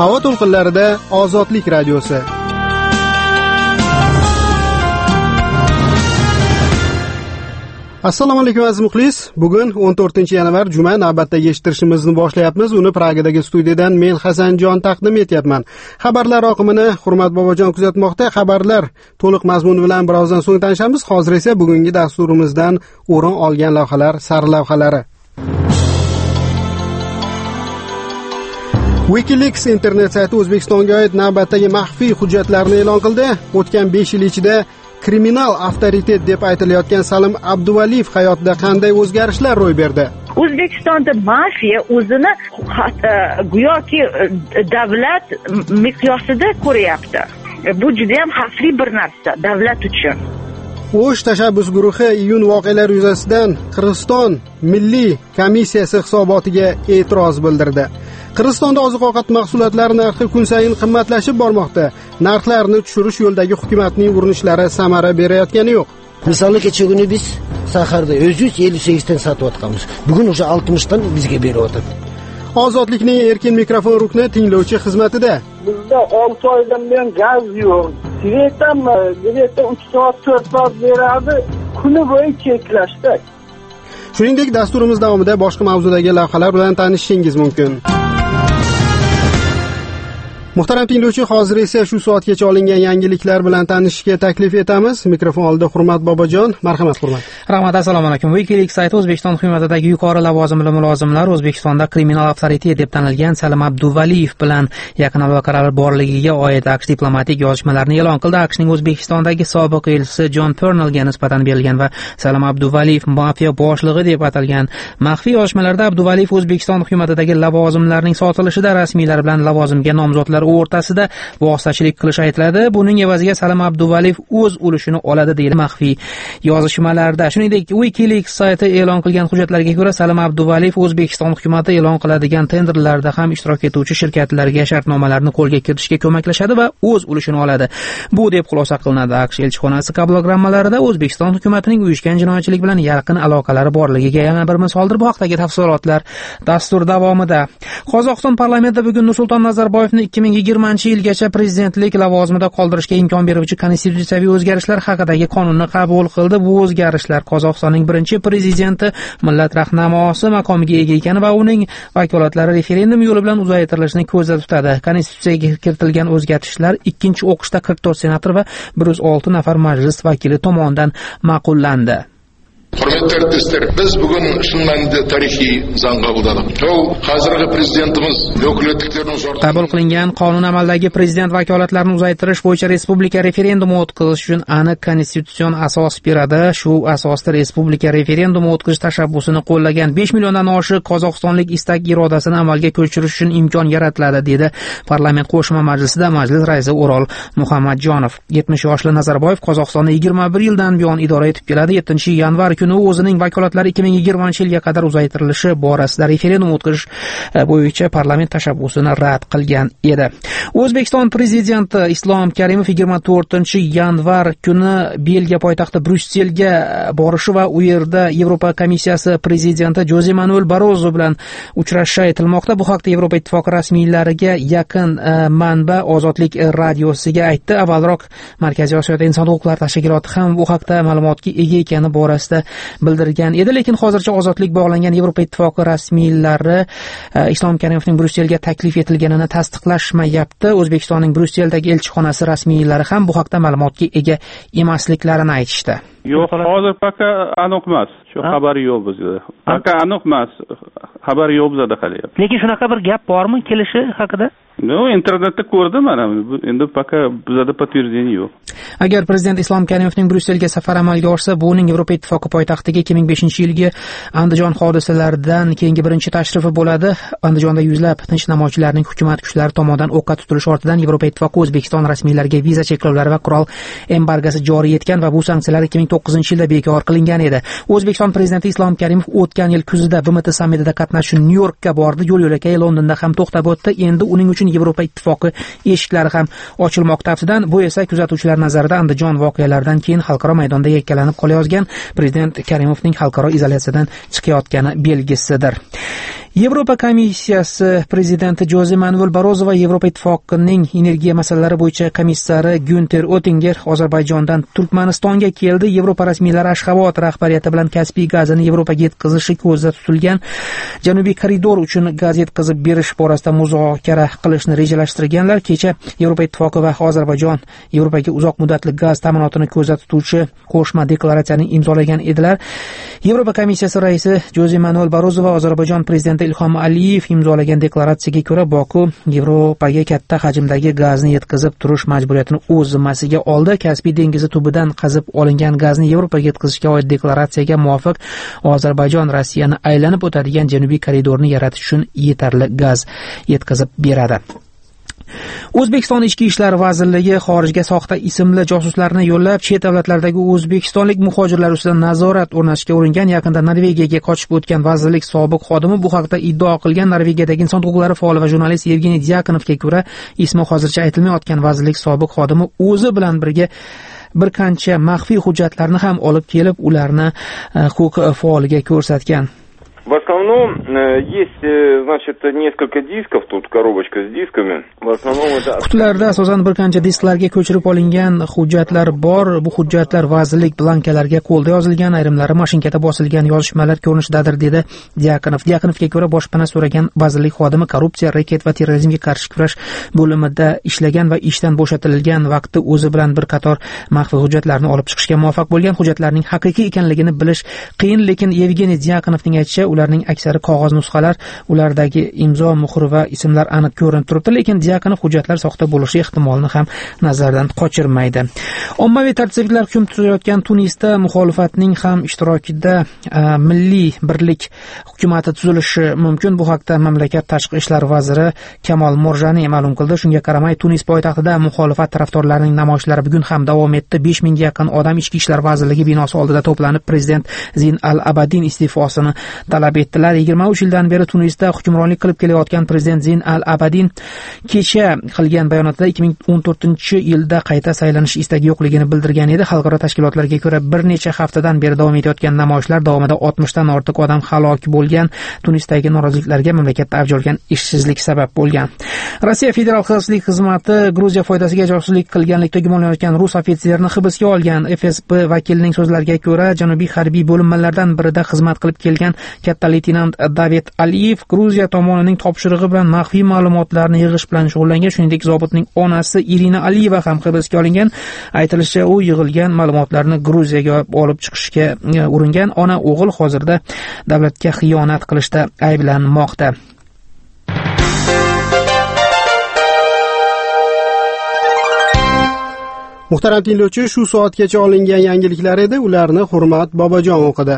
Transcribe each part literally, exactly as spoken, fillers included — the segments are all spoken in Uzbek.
Havo to'lqinlarida Ozodlik radiosi. Assalomu alaykum aziz muxlis. Bugun o'n to'rtinchi yanvar juma navbatdagi eshittirishimizni boshlayapmiz. Uni Pragdagi studiyadan men Hasanjon taqdim etyapman. Xabarlar oqimini Hurmat Bobojon kuzatmoqda. Xabarlar to'liq mazmuni bilan birozdan so'ng tanishamiz. Hozir esa bugungi dasturimizdan o'rin olgan lavhalar sarlavhalari. WikiLeaks internet sayti O'zbekistonga oid navbatdagi maxfiy hujjatlarni e'lon qildi. O'tgan besh yil ichida kriminal avtoritet deb aytilayotgan Salim Abduvaliyev hayotida qanday o'zgarishlar ro'y berdi? O'zbekistonda mafiya o'zini go'yoki davlat miqyosida ko'ryapti. Bu juda ham xavfli bir narsa davlat uchun. O'sh tashabbus guruhi iyun voqealari yuzasidan Qirg'iziston Milliy komissiyasi hisobotiga e'tiroz bildirdi. Qirg'izistonda oziq-ovqat mahsulotlari narxi kun sayin qimmatlashib bormoqda. Narxlarni tushirish yo'lidagi hukumatning urinishlari samara berayotgani yo'q. Misol kecha kuni biz saharda o'z yuz ellik sakkiz dan sotayotganmiz. Bugun o'sha oltmish dan bizga beryapti. Ozodlikning erkin mikrofon rukni tinglovchi xizmatida. Bizda olti oydan buyon gaz yo'q. Svetam, sveta uch soat to'rt soat beradi. Kuni bo'yi cheklashdi. Shuningdek, dasturimiz davomida boshqa mavzudagi lavhalar bilan tanishishingiz mumkin. Muhtaram tinglovchi, hozir esa shu soatgacha olingan yangiliklar bilan tanishishga taklif etamiz. Mikrofon oldida Hurmat Bobojon. Marhamat, Hurmat. Rahmat, assalomu alaykum. WikiLeaks sayti O'zbekiston hukumatidagi yuqori lavozimli mulozimlar O'zbekistonda kriminal avtoritet deb tanilgan Salim Abduvaliyev bilan yaqin aloqalar borligiga oid AQSh diplomatik yozishmalarini e'lon qildi. AQShning O'zbekistondagi sobiq elchisi Jon Pernelga nisbatan berilgan va Salim Abduvaliyev mafiya boshlig'i deb atalgan maxfiy yozishmalarda Abduvaliyev O'zbekiston hukumatidagi lavozimlarning sotilishida rasmiylar bilan lavozimga nomzodlar o'rtasida vositachilik qilish aytiladi. Buning evaziga Salim Abduvaliyev o'z ulushini oladi deyiladi maxfiy yozishmalarda. Shuningdek, WikiLeaks sayti e'lon qilgan hujjatlarga ko'ra Salim Abduvaliyev O'zbekiston hukumati e'lon qiladigan tenderlarda ham ishtirok etuvchi shirkatlarga shartnomalarni qo'lga kiritishga ko'maklashadi va o'z ulushini oladi. Bu deb xulosa qilinadi. AQSh elchixonasi kabelogrammalarida O'zbekiston hukumatining uyushgan jinoyatchilik bilan yaqin aloqalari borligiga yana bir misoldir. Bu haqdagi tafsilotlar dastur davomida. Qozog'iston parlamenti bugun Nursulton Nazarboyevni ikki ming yigirmanchi yilgacha prezidentlik lavozimida qoldirishga imkon beruvchi konstitutsiyaviy o'zgarishlar haqidagi qonunni qabul qildi. Bu o'zgarishlar Qozog'istonning birinchi prezidenti millat rahnamosi maqomiga ega ekani va uning vakolatlari referendum yo'li bilan uzaytirilishini ko'zda tutadi. Konstitutsiyaga kiritilgan o'zgarishlar ikkinchi o'qishda qirq to'rt senator va bir yuz olti nafar majlis vakili tomonidan ma'qullandi. Hurmatli әріптестер, biz bugun shundan tarixiy zaң qabuldadik. Ол hozirgi prezidentimiz vakolatliklarini uzaytirish. Qabul qilingan qonun amaldagi prezident vakolatlarini uzaytirish bo'yicha respublika referendumi o'tkazish uchun aniq konstitutsion asos beradi. Shu asosda respublika referendumi o'tkazish tashabbusini qo'llagan besh milliondan oshiq qozog'istonlik istak irodasini amalga ko'chirish uchun imkon yaratiladi, dedi parlament qo'shma majlisida majlis raisi O'rol Muhammadjonov. yetmish yoshli Nazarboyev Qozog'istonni yigirma bir yildan buyon idora etib keladi. yettinchi yanvar kuni o'zining vakolatlari ikki ming yigirmanchi yilga qadar uzaytirilishi borasida referendum o'tkazish bo'yicha parlament tashabbusini rad qilgan edi. O'zbekiston prezidenti Islom Karimov yigirma to'rtinchi yanvar kuni Belgiya poytaxti Bryusselga borishi va u yerda Yevropa komissiyasi prezidenti Jose Manuel Barroso bilan uchrashishi aytilmoqda. Bu haqda Yevropa ittifoqi rasmiylariga yaqin manba Ozodlik radiosiga aytdi. Avvalroq Markaziy Osiyoda inson huquqlari tashkiloti ham bu haqda ma'lumotga ega ekani borasida bildirgan edi, lekin hozircha ozodlik bog'langan Yevropa ittifoqi rasmiylari Islom Karimovning Bryusselga taklif etilganini tasdiqlashmayapti. O'zbekistonning Brysseldagi elchixonasi rasmiylari ham bu haqda ma'lumotga ega emasliklarini aytishdi. Yo'q, hozir paka aniq emas. Shu xabari yo'q bizda. Paka aniq emas. Xabari yo'q bizda hali. Lekin shunaqa bir gap bormi kelishi haqida? No, internetda ko'rdim mana. Endi paka bizda подтверждение yo'q. Agar prezident Islom Karimovning Bryusselga safari amalga oshsa, bu uning Yevropa ittifoqi poytaxtiga ikki ming beshinchi yilgi Andijon hodisalaridan keyingi birinchi tashrifi bo'ladi. Andijonda yuzlab tinch namoyishchilarning hukumat kuchlari tomonidan o'qqa tutilishi ortidan Yevropa ittifoqi O'zbekiston rasmiylariga viza cheklovlari va qurol embargosi joriy etgan va bu sanksiyalar ikki ming to'qqizinchi yilda bekor qilingan edi. O'zbekiston prezidenti Islom Karimov o'tgan yil kuzida B M T sammitida qatnashib Nyu-Yorkka bordi. Yo'l yo'lakay Londonda ham to'xtab o'tdi. Endi uning uchun Yevropa Ittifoqi eshiklari ham ochilmoqda. Aftidan bu esa kuzatuvchilar nazarida Andijon voqealaridan keyin xalqaro maydonda yakkalanib qolayotgan prezident Karimovning xalqaro izolyatsiyadan chiqayotgani belgisidir. Yevropa komissiyasi prezidenti Jose Manuel Barroso va Yevropa Ittifoqining energiya masalalari bo'yicha komissari Günter Oettinger Ozarbayjondan Turkmanistonga keldi. Yevropa rasmiylari Ashxabod rahbariyati bilan Kaspiy gazini Yevropaga yetkazishi ko'zda tutilgan Janubiy koridor uchun gaz yetkazib berish borasida muzokara qilishni rejalashtirganlar. Kecha Yevropa Ittifoqi va Ozarbayjon Yevropaga uzoq muddatli gaz ta'minotini ko'zda tutuvchi qo'shma deklaratsiyani imzolagan edilar. Yevropa komissiyasi raisi Jose Manuel Barroso va Ozarbayjon prezidenti Ilhom Aliyev imzolagan deklaratsiyaga ko'ra Boku Yevropaga katta hajmdagi gazni yetkazib turish majburiyatini o'z zimmasiga oldi. Kaspiy dengizi tubidan qazib olingan gazni Yevropaga yetkazishga oid deklaratsiyaga muvofiq Ozarbayjon Rossiyani aylanib o'tadigan Janubiy koridorni yaratish uchun yetarli gaz yetkazib beradi. O'zbekiston Ichki ishlar vazirligi xorijga soxta ismli josuslarni yo'llab, chet davlatlardagi o'zbekistonlik muhojirlar ustidan nazorat o'rnatishga uringan. Yaqinda Norvegiyaga qochib o'tgan vazirlik sobiq xodimi bu haqda iddao qilgan. Norvegiyadagi inson huquqlari faoli va jurnalist Yevgeniy Dyakonovga ko'ra, ismi hozircha aytilmayotgan vazirlik sobiq xodimi o'zi bilan birga bir qancha maxfiy hujjatlarni ham olib kelib, ularni huquq faoliga ko'rsatgan. В основном есть, значит, несколько дисков, тут коробочка с дисками. В основном это Qutlarda asosan bir qancha disklarga ko'chirib olingan hujjatlar bor. Bu hujjatlar vazirlik blankalariga qo'lda yozilgan, ayrimlari mashinkada bosilgan yozishmalar ko'rinishidadir, dedi Dyakonov. Dyakonovga ko'ra, boshpana so'ragan vazirlik xodimi korrupsiya, raket va terrorizmga qarshi kurash bo'limida ishlagan va ishdan bo'shatilgan vaqti o'zi bilan bir qator maxfiy hujjatlarni olib chiqishga muvaffaq bo'lgan. Hujjatlarning haqiqiy ekanligini bilish qiyin, lekin Yevgeniy Dyakonovning aytishicha, ularning aksari qog'oz nusxalar, ulardagi imzo, muhr va ismlar aniq ko'rinib turibdi, lekin Dyakonov hujjatlar soxta bo'lishi ehtimolini ham nazardan qochirmaydi. Ommaviy tartibsizliklar hukm surayotgan Tunisda muxolifatning ham ishtirokida milliy birlik hukumati tuzilishi mumkin. Bu haqda mamlakat tashqi ishlar vaziri Kamol Morjani ma'lum qildi. Shunga qaramay, Tunis poytaxtida muxolifat tarafdorlarining namoyishlari bugun ham davom etdi. besh mingga yaqin odam Ichki ishlar vazirligi binosi oldida to'planib, prezident Zin al-Abadin iste'fosini talab etdilar. yigirma uch yildan beri Tunisda hukmronlik qilib kelayotgan prezident Zin al-Abadin kecha qilgan bayonotda ikki ming o'n to'rtinchi yilda qayta saylanish istagi yo'qligini bildirgan edi. Xalqaro tashkilotlarga ko'ra, bir necha haftadan beri davom etayotgan namoyishlar davomida oltmishdan ortiq odam halok bo'lgan. Tunisdagi noroziliklarga mamlakatda avj olgan ishsizlik sabab bo'lgan. Rossiya Federal xavfsizlik xizmati Gruziya foydasiga josuslik qilganlikda gumonlanayotgan rus ofitserni hibsga olgan. F S B vakilining so'zlariga ko'ra, janubiy harbiy bo'linmalardan birida xizmat qilib kelgan katta leytenant David Aliyev Gruziya tomonining topshirig'i bilan maxfiy ma'lumotlarni yig'ish bilan shug'ullangan. Shuningdek, zobitning onasi Irina Aliyeva ham hibsga olingan. Aytilishicha, u yig'ilgan ma'lumotlarni Gruziyaga olib chiqishga uringan. Ona o'g'il hozirda davlatga xiyonat qilishda ayblanmoqda. Muhtaram tinglovchi, shu soatgacha olingan yangiliklar edi. Ularni Hurmat Bobojon o'qidi.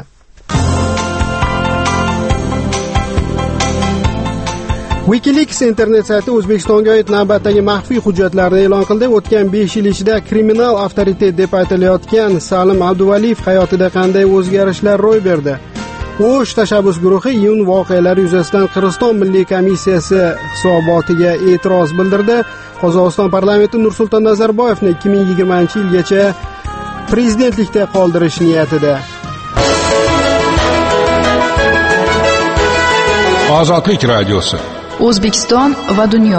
WikiLeaks internet sayti O'zbekistonga oid navbatdagi maxfiy hujjatlarni e'lon qildi. O'tgan besh yil ichida kriminal avtoritet deb aytilayotgan Salim Abduvaliyev hayotida qanday o'zgarishlar ro'y berdi? O'sh tashabbus guruhi iyun voqealari yuzasidan Qirg'iziston Milliy komissiyasi hisobotiga e'tiroz bildirdi. Qozog'iston parlamenti Nursulton Nazarboyevni ikki ming yigirmanchi yilgacha prezidentlikda qoldirish niyatida. Ozodlik radiosi. O'zbekiston va dunyo.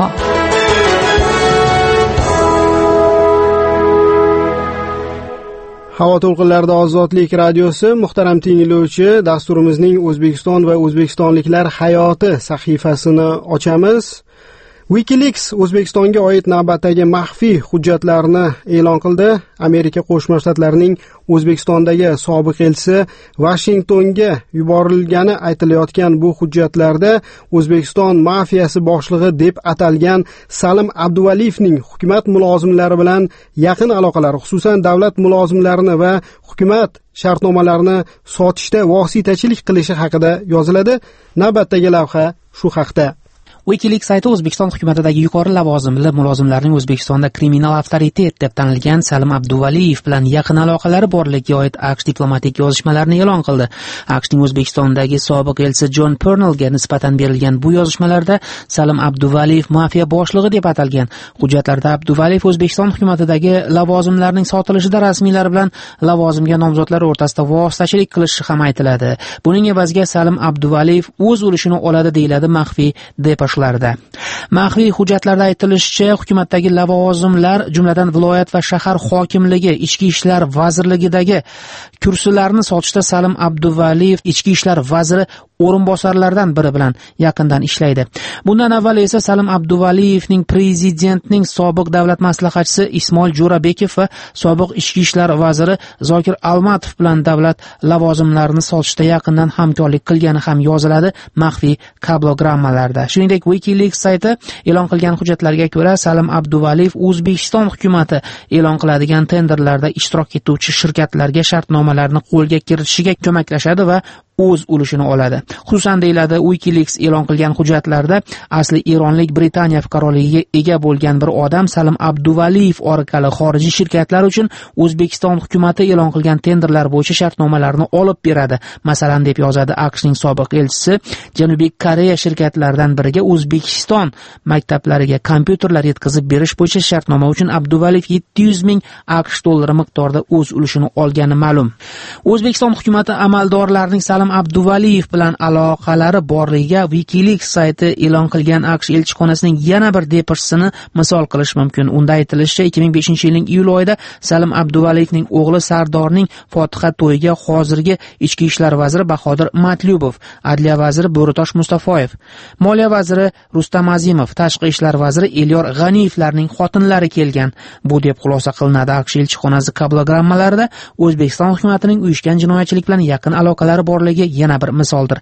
Havo to'lqinlarida Ozodlik radiosi. Muhtaram tinglovchi, dasturimizning O'zbekiston va o'zbekistonliklar hayoti sahifasini ochamiz. WikiLeaks O'zbekistonga oid navbatdagi maxfiy hujjatlarni e'lon qildi. Amerika Qo'shma Shtatlarining O'zbekistondagi sobiq elchisi Vashingtonga yuborilgani aytilayotgan bu hujjatlarda O'zbekiston mafiyasi boshlig'i deb atalgan Salim Abduvaliyevning hukumat mulozimlari bilan yaqin aloqalari, xususan davlat mulozimlarini va hukumat shartnomalarini sotishda vositachilik qilishi haqida yoziladi. Navbatdagi lavha shu haqda. WikiLeaks sayti O'zbekiston hukumatidagi yuqori lavozimli mulozimlarning O'zbekistonda kriminal avtoritet deb tanilgan Salim Abduvaliyev bilan yaqin aloqalari borligiga oid AQSh diplomatik yozishmalarini e'lon qildi. AQShning O'zbekistondagi sobiq elchisi John Pernellga nisbatan berilgan bu yozishmalarda Salim Abduvaliyev mafiya boshlig'i deb atalgan. Hujjatlarda Abduvaliyev O'zbekiston hukumatidagi lavozimlarning sotilishida rasmiylar bilan lavozimga nomzodlar o'rtasida vositachilik qilishi ham aytiladi. Buning evaziga Salim Abduvaliyev o'z ulushini oladi deyiladi maxfiy depashlarda. Maxfiy hujjatlarda aytilishicha, hukumatdagi lavozimlar, jumladan viloyat va shahar hokimligi, ichki ishlar vazirligidagi kursilarni sotishda Salim Abduvaliyev ichki ishlar vaziri o'rinbosarlardan biri bilan yaqindan ishlaydi. Bundan avval esa Salim Abduvaliyevning prezidentning sobiq davlat maslahatchisi Ismoil Jo'rabekov va sobiq ichki ishlar vaziri Zokir Almatov bilan davlat lavozimlarini sotishda yaqindan hamkorlik qilgani ham yoziladi maxfiy kablogrammalarda. Shuningdek, WikiLeaks sayti e'lon qilgan hujjatlarga ko'ra, Salim Abduvaliyev O'zbekiston hukumatı e'lon qiladigan tenderlarda ishtirok etuvchi shirkatlarga shartnomalarni qo'lga kiritishiga ko'maklashadi va o'z ulushini oladi. Xususan deyiladi, WikiLeaks e'lon qilgan hujjatlarda asli Eronlik Britaniya fuqaroligiga ega bo'lgan bir odam Salim Abduvaliyev orqali xorijiy shirkatlar uchun O'zbekiston hukumatı e'lon qilgan tenderlar bo'yicha shartnomalarni olib beradi. Masalan, deb yozadi AQShning sobiq elchisi, Janubiy Koreya shirkatlaridan biriga O'zbekiston maktablariga kompyuterlar yetkazib berish bo'yicha shartnoma uchun Abduvaliyev yetti yuz ming AQSh dollari miqdorida o'z ulushini olgani ma'lum. O'zbekiston hukumatı amaldorlarining Salim Abduvaliyev bilan aloqalari borligiga WikiLeaks sayti e'lon qilgan AQSh elchixonasining yana bir depashisini misol qilish mumkin. Unda aytilishicha, ikki ming beshinchi yilning iyul oyida Salim Abduvaliyevning o'g'li Sardorning fotiha to'yiga hozirgi ichki ishlar vaziri Bahodir Matlyubov, adliya vaziri Bo'ritosh Mustafoyev, moliya vaziri Rustam Azimov, tashqi ishlar vaziri Elyor G'aniyevlarning xotinlari kelgan. Bu deb xulosa qilinadi AQSh elchixonasi kablogrammalarida. O'zbekiston hukumatining uyushgan jinoyatchilik bilan yaqin aloqalari borligi yana bir misoldir.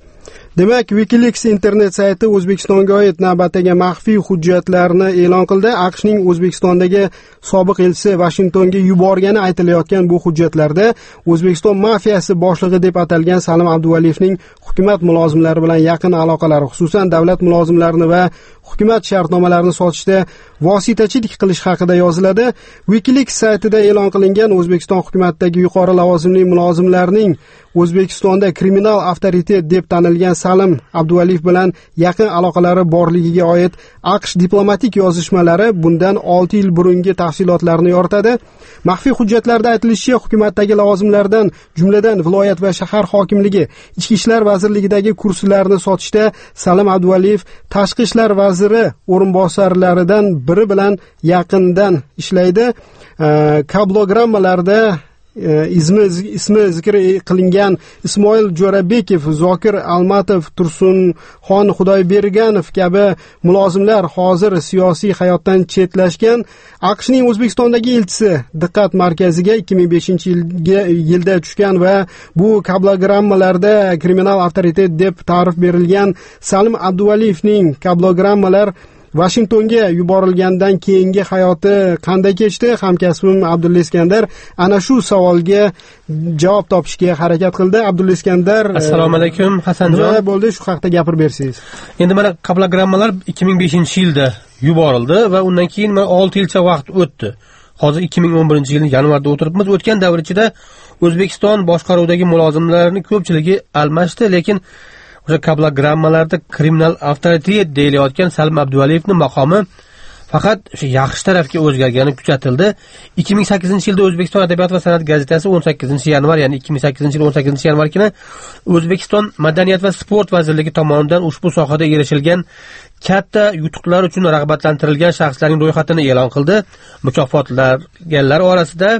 Demak, WikiLeaks internet sayti O'zbekistonga oid navbatdagi maxfiy hujjatlarni e'lon qildi. AQShning O'zbekistondagi sobiq elchisi Vashingtonga yuborgani aytilayotgan bu hujjatlarda O'zbekiston mafiyasi boshlig'i deb atalgan Salim Abduvaliyevning hukumat mulozimlari bilan yaqin aloqalari, xususan davlat mulozimlarini va hukumat shartnomalarini sotishda vositachilik qilish haqida yoziladi. WikiLeaks saytida e'lon qilingan O'zbekiston hukumatidagi yuqori lavozimli mulozimlarning O'zbekistonda kriminal avtoritet deb tanilgan Salim Abduvaliyev bilan yaqin aloqalari borligiga oid AQSh diplomatik yozishmalari bundan olti yil burungi tafsilotlarni yoritadi. Maxfiy hujjatlarda aytilishicha, hukumatdagi lavozimlardan, jumladan viloyat va shahar hokimligi, ichki ishlar vazirligidagi kursilarni sotishda Salim Abduvaliyev tashqi ishlar vaziri o'rinbosarlaridan biri bilan yaqindan ishlaydi. Kablogrammalarda ismi ismi zikr qilingan Ismoil Jo'rabekov, Zokir Almatov, Tursunxon Xudoyberganov kabi mulozimlar hozir siyosiy hayotdan chetlashgan. AQShning O'zbekistondagi elchisi diqqat markaziga ikki ming beshinchi yilga yilda tushgan va bu kablogrammalarda kriminal avtoritet deb ta'rif berilgan Salim Abduvaliyevning kablogrammalar Washingtonga yuborilgandan keyingi hayoti qanday kechdi? Hamkasbim Abdulla Iskandar ana shu savolga javob topishga harakat qildi. Abdulla Iskandar, assalomu alaykum Hasanjon. Nima bo'ldi, shu haqda gapirib bersangiz? Endi mana kablogrammalar ikki ming beshinchi yilda yuborildi va undan keyin mana olti yilcha vaqt o'tdi. Hozir ikki ming o'n birinchi yilning yanvarida o'tiribmiz. O'tgan davr ichida O'zbekiston boshqaruvidagi mulozimlarning ko'pchiligi almashdi, lekin o'sha kablogrammalarda kriminal avtoritet deyilayotgan Salim Abduvaliyevning maqomi faqat o'sha yaxshi tarafga o'zgargani kuzatildi. ikki ming sakkizinchi yilda O'zbekiston adabiyot va san'at gazetasi o'n sakkizinchi yanvar, ya'ni ikki ming sakkizinchi yil o'n sakkizinchi yanvar kuni O'zbekiston Madaniyat va sport vazirligi tomonidan ushbu sohada erishilgan katta yutuqlar uchun rag'batlantirilgan shaxslarning ro'yxatini e'lon qildi. Mukofotlanganlar orasida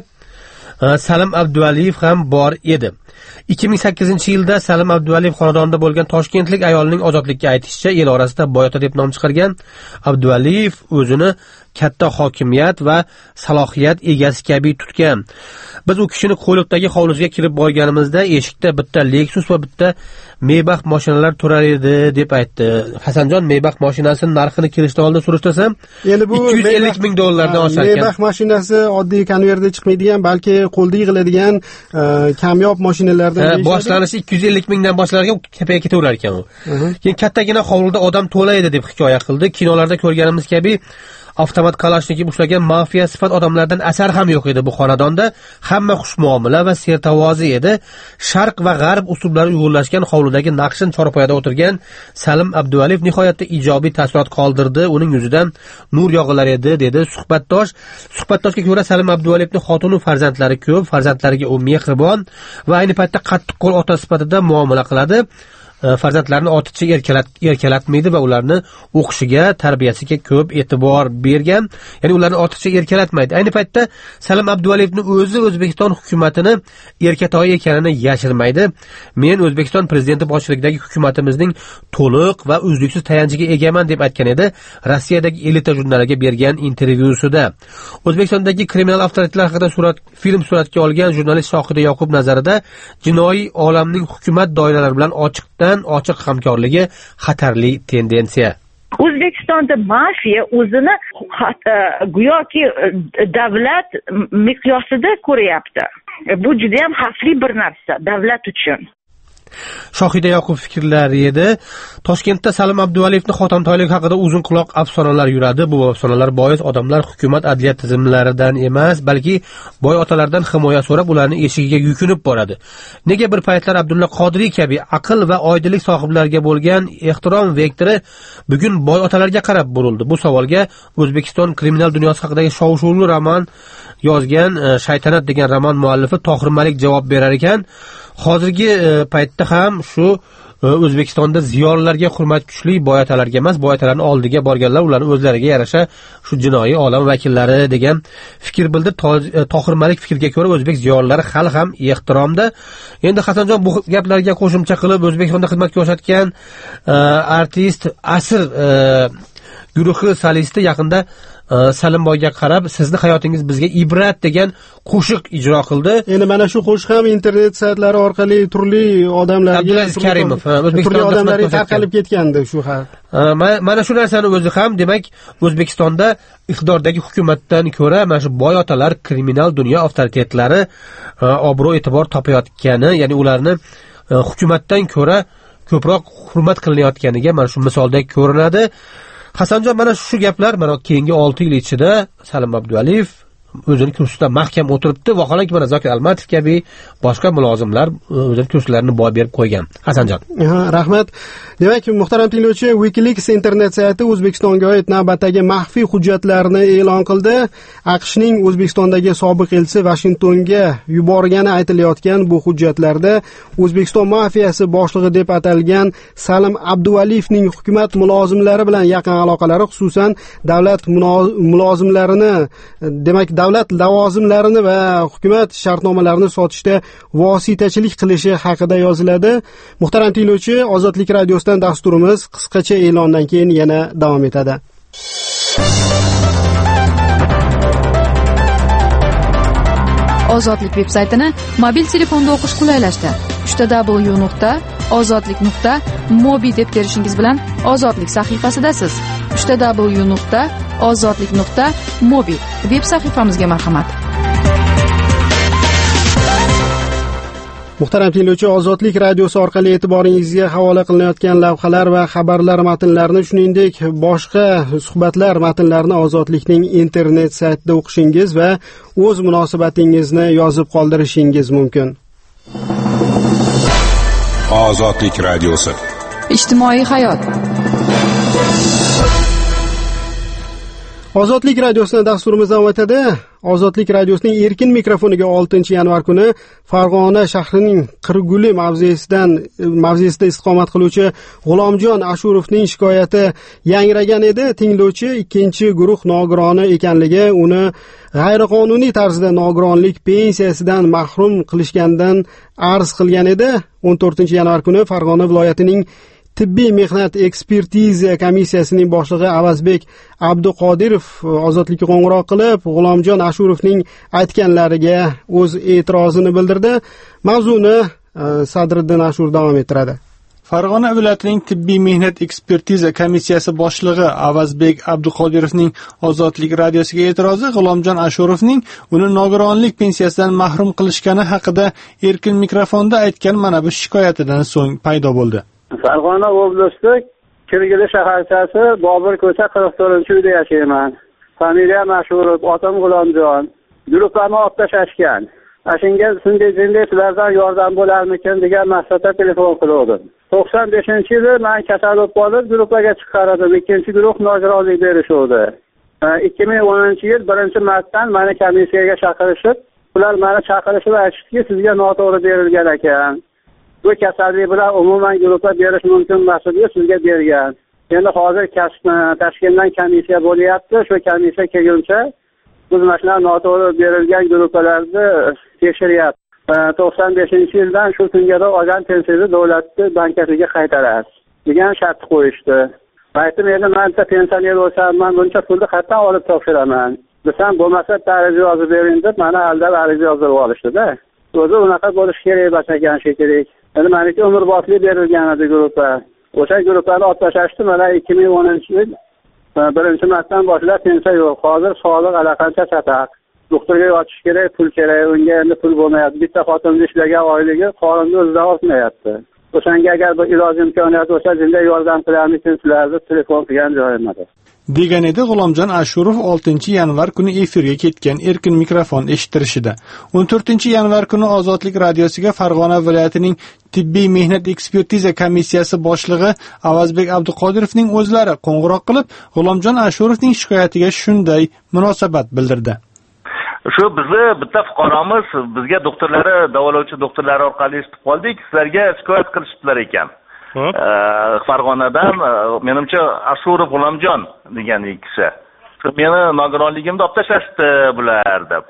Salim Abduvaliyev ham bor edi. ikki ming sakkizinchi yilda Salim Abduvaliyev xonadonida bo'lgan toshkentlik ayolning ozodlikka aytishicha el orasida boyota deb nom chiqargan Abduvaliyev o'zini katta hokimiyat va salohiyat egasi kabi tutgan. Biz u kishini qo'liqdagi hovlisiga kirib borganimizda eshikda bitta Lexus va bitta Maybach mashinalar turar edi deb aytdi. Hasanjon, Maybach mashinasining narxini kirishdan oldin surishtirsam, endi bu ikki yuz ellik ming dollardan oshar ekan. Maybach mashinasi oddiy konvertda chiqmaydigan, balki qo'lda yig'iladigan kamyob mashinalardan deyishadi. Boshlanishi ikki yuz ellik mingdan boshlarga tepaga ketaverar ekan u. Keyin kattagina hovlida odam to'laydi deb hikoya qildi. Kinolarda ko'rganimiz kabi avtomat kalashnikov ushlagan mafiya sifat odamlardan asar ham yo'q edi bu xonadonda. Hamma xushmuomala va sertavozi edi. Sharq va g'arb uslublari uyg'unlashgan hovlidagi naqshin chorpoyada o'tirgan Salim Abduvaliyev nihoyatda ijobiy taassurot qoldirdi. Uning yuzidan nur yog'ilar edi, dedi suhbatdosh. Suhbatdoshga ko'ra Salim Abduvaliyevning xotini farzandlari ko'p, farzandlariga u mehribon va ayni paytda qattiqqo'l ota sifatida muomala qiladi. Farzandlarini ortiqcha erkalat erkalatmaydi va ularni o'qishiga, tarbiyasiga ko'p e'tibor bergan. Ya'ni ularni ortiqcha erkalatmaydi. Ayni paytda Salim Abduvaliyevning o'zi O'zbekiston hukumatini erkatoy ekanini yashirmaydi. Men O'zbekiston prezidenti boshchiligidagi hukumatimizning to'liq va uzluksiz tayanchiga egaman deb aytgan edi Rossiyadagi Elita jurnaliga bergan intervyusida. O'zbekistondagi kriminal avtoritetlar haqida surat film suratga olgan jurnalist Shohida Yoqub nazarida jinoiy olamning hukumat doiralari bilan ochiqdan ochiq hamkorligi xatarli tendensiya. O'zbekistonda mafiya o'zini go'yoki davlat miqyosida ko'ryapti. Bu juda ham xavfli bir narsa davlat uchun. Shohida Yoqub fikrlari edi. Toshkentda Salim Abduvaliyevning xotintoyligi haqida uzun quloq afsonalar yuradi. Bu afsonalar bois odamlar hukumat adliya tizimlaridan emas, balki boy otalardan himoya so'rab ularni eshigiga yukinib boradi. Nega bir paytlar Abdulla Qodiriy kabi aql va oydinlik sohiblariga bo'lgan ehtirom vektori bugun boy otalarga qarab burildi? Bu savolga O'zbekiston kriminal dunyosi haqidagi shov-shuvli roman yozgan Shaytanat degan roman muallifi Tohir Malik javob berar ekan. Hozirgi paytda ham shu O'zbekistonda ziyolilarga hurmat kuchli, boyatalarga emas, boyatalarning oldiga borganlar ularni o'zlariga yarasha shu jinoiy olam vakillari degan fikr bildirdi. Tohir Malik fikriga ko'ra o'zbek ziyolilari hali ham ehtiromda. Endi Hasanjon bu gaplarga qo'shimcha qilib O'zbekistonda xizmat ko'rsatgan artist Asr guruhi solisti yaqinda Salimboyga qarab sizni hayotingiz bizga ibrat degan qo'shiq ijro qildi. Endi mana shu qo'shiq ham internet saytlari orqali turli odamlarga, Abdulaziz Karimov, turli odamlarga tarqalib ketgandi shu xat. Mana shu narsani o'zi ham, demak, O'zbekistonda iqtidordagi hukumatdan ko'ra mana shu boy otalar, kriminal dunyo avtoritetlari obro' e'tibor topayotgani, ya'ni ularni hukumatdan ko'ra ko'proq hurmat qilinayotganiga mana shu misolda ko'rinadi. Hasanjon, mana shu gaplar mana keyingi olti yil ichida Salim Abduvaliyev o'zining kursida mahkam o'tiribdi. Vaholanki mana Zokir Almatov kabi boshqa mulozimlar o'zining kurslarini boy berib qo'ygan. Hasanjon. Ha, rahmat. Demak, muhtaram tinglovchi, WikiLeaks internet sayti O'zbekistonga oid navbatdagi maxfiy hujjatlarni e'lon qildi. AQShning O'zbekistondagi sobiq elchisi Vashingtonga yuborgani aytilayotgan bu hujjatlarda O'zbekiston mafiyasi boshlig'i deb atalgan Salim Abduvaliyevning hukumat mulozimlari bilan yaqin aloqalari, xususan davlat mulozimlarini, demak davlat lavozimlarini va hukumat shartnomalarini sotishda vositachilik qilishi haqida yoziladi. Muhtaram tinglovchi, Ozodlik radiosidan dasturimiz qisqacha e'londan keyin yana davom etadi. Ozodlik veb-saytini mobil telefonda o'qish qulaylashdi. w w w nuqta ozodlik nuqta mobi deb terishingiz bilan Ozodlik sahifasidasiz. w w w nuqta ozodlik nuqta mobi veb sahifamizga marhamat. Muhtaram tinglovchi, Ozodlik radiosi orqali e'tiboringizga havola qilinayotgan lavhalar va xabarlar matnlarini, shuningdek boshqa suhbatlar matnlarini Ozodlikning internet saytida o'qishingiz va o'z munosabatingizni yozib qoldirishingiz mumkin. Ozodlik radiosi. Ijtimoiy hayot. Ozodlik radiosining dasturimiz davom etadi. Ozodlik radiosining erkin mikrofoniga oltinchi yanvar kuni Farg'ona shahrining Qirguli mavzesidan mavzesida istiqomat qiluvchi G'ulomjon Ashurovning shikoyati yangragan edi. Tinglovchi ikkinchi guruh nogironi ekanligi, uni g'ayriqonuniy tarzda nogironlik pensiyasidan mahrum qilishgandan arz qilgan edi. o'n to'rtinchi yanvar kuni Farg'ona viloyatining tibbiy mehnat ekspertiza komissiyasining boshlig'i Avazbek Abduqodirov Ozodlikka qo'ng'iroq qilib, G'ulomjon Ashurovning aytganlariga o'z e'tirozini bildirdi. Mavzuni Sadriddin Ashur davom ettiradi. Farg'ona viloyatining tibbiy mehnat ekspertiza komissiyasi boshlig'i Avazbek Abduqodirovning Ozodlik radiosiga e'tirozi G'ulomjon Ashurovning uni nogironlik pensiyasidan mahrum qilishgani haqida erkin mikrofonda aytgan mana bu shikoyatidan so'ng paydo bo'ldi. Farg'ona oblasti Kirgili shaharchasi Bobur ko'cha qirq to'rtinchi uyda yashayman. Familiya Ashurov, otam G'ulomjon. Guruhlarni olib tashlashgan. Ashunga shunday jindeklardan yordam bo'larmikin degan maqsadda telefon qildim. to'qson beshinchi yili men kasal bo'lib qolib, guruhlarga chiqardim. Ikkinchi guruh nogironlik berishdi. ikki ming o'ninchi yil birinchi martdan meni komissiyaga chaqirishib, ular meni chaqirishib aytishdiki, sizga noto'g'ri berilgan ekan. Bu kasallik bilan umuman guruhlar berish mumkin emas deb sizga bergan. Endi hozir Toshkentdan komissiya bo'lyapti. Shu komissiya kelguncha biz mana noto'g'ri berilgan guruhlarni tekshiryapti. to'qson beshinchi yildan shu kungacha olgan pensiyani davlatni bankasiga qaytarasiz degan shart qo'yishdi. Aytdim, endi men pensioner bo'lsam, men buncha pulni qayerdan olib topshiraman? Desam, bo'lmasa ariza yozib bering deb meni aldab ariza yozdirib olishdi-da. O'zi unaqa bo'lish kerak emas ekan shekilli. Endi meniki umrbodlik berilgan edi guruhga. O'sha guruhlarni olib tashlashdi. Mana ikki ming o'ninchi yil birinchi martdan boshlab pensiya yo'q. Hozir soliq allaqancha chataq. Doktorga yotish kerak, pul kerak, unga endi pul bo'lmayapti. Bitta xotinni ishlagan oyligi qorinni o'zidan ortmayapti. O'shanga agar bir iloj imkoniyati bo'lsa, jinday yordam qilarmikin sizlarni telefon qilgan joyim edi. degan edi G'ulomjon Ashurov oltinchi yanvar kuni efirga ketgan erkin mikrofon eshittirishida. o'n to'rtinchi yanvar kuni Ozodlik radiosiga Farg'ona viloyatining tibbiy mehnat ekspertiza komissiyasi boshlig'i Avazbek Abduqodirovning o'zlari qo'ng'iroq qilib, G'ulomjon Ashurovning shikoyatiga shunday munosabat bildirdi. Shu bizni bitta fuqaromiz bizga doktorlari, davolovchi doktorlari orqali eshitib qoldik, sizlarga shikoyat qilishibdilar ekan. Farg'onadan menimcha Ashurov G'ulomjon degan kishi. Meni nogironligimni olib tashlashdi bular deb.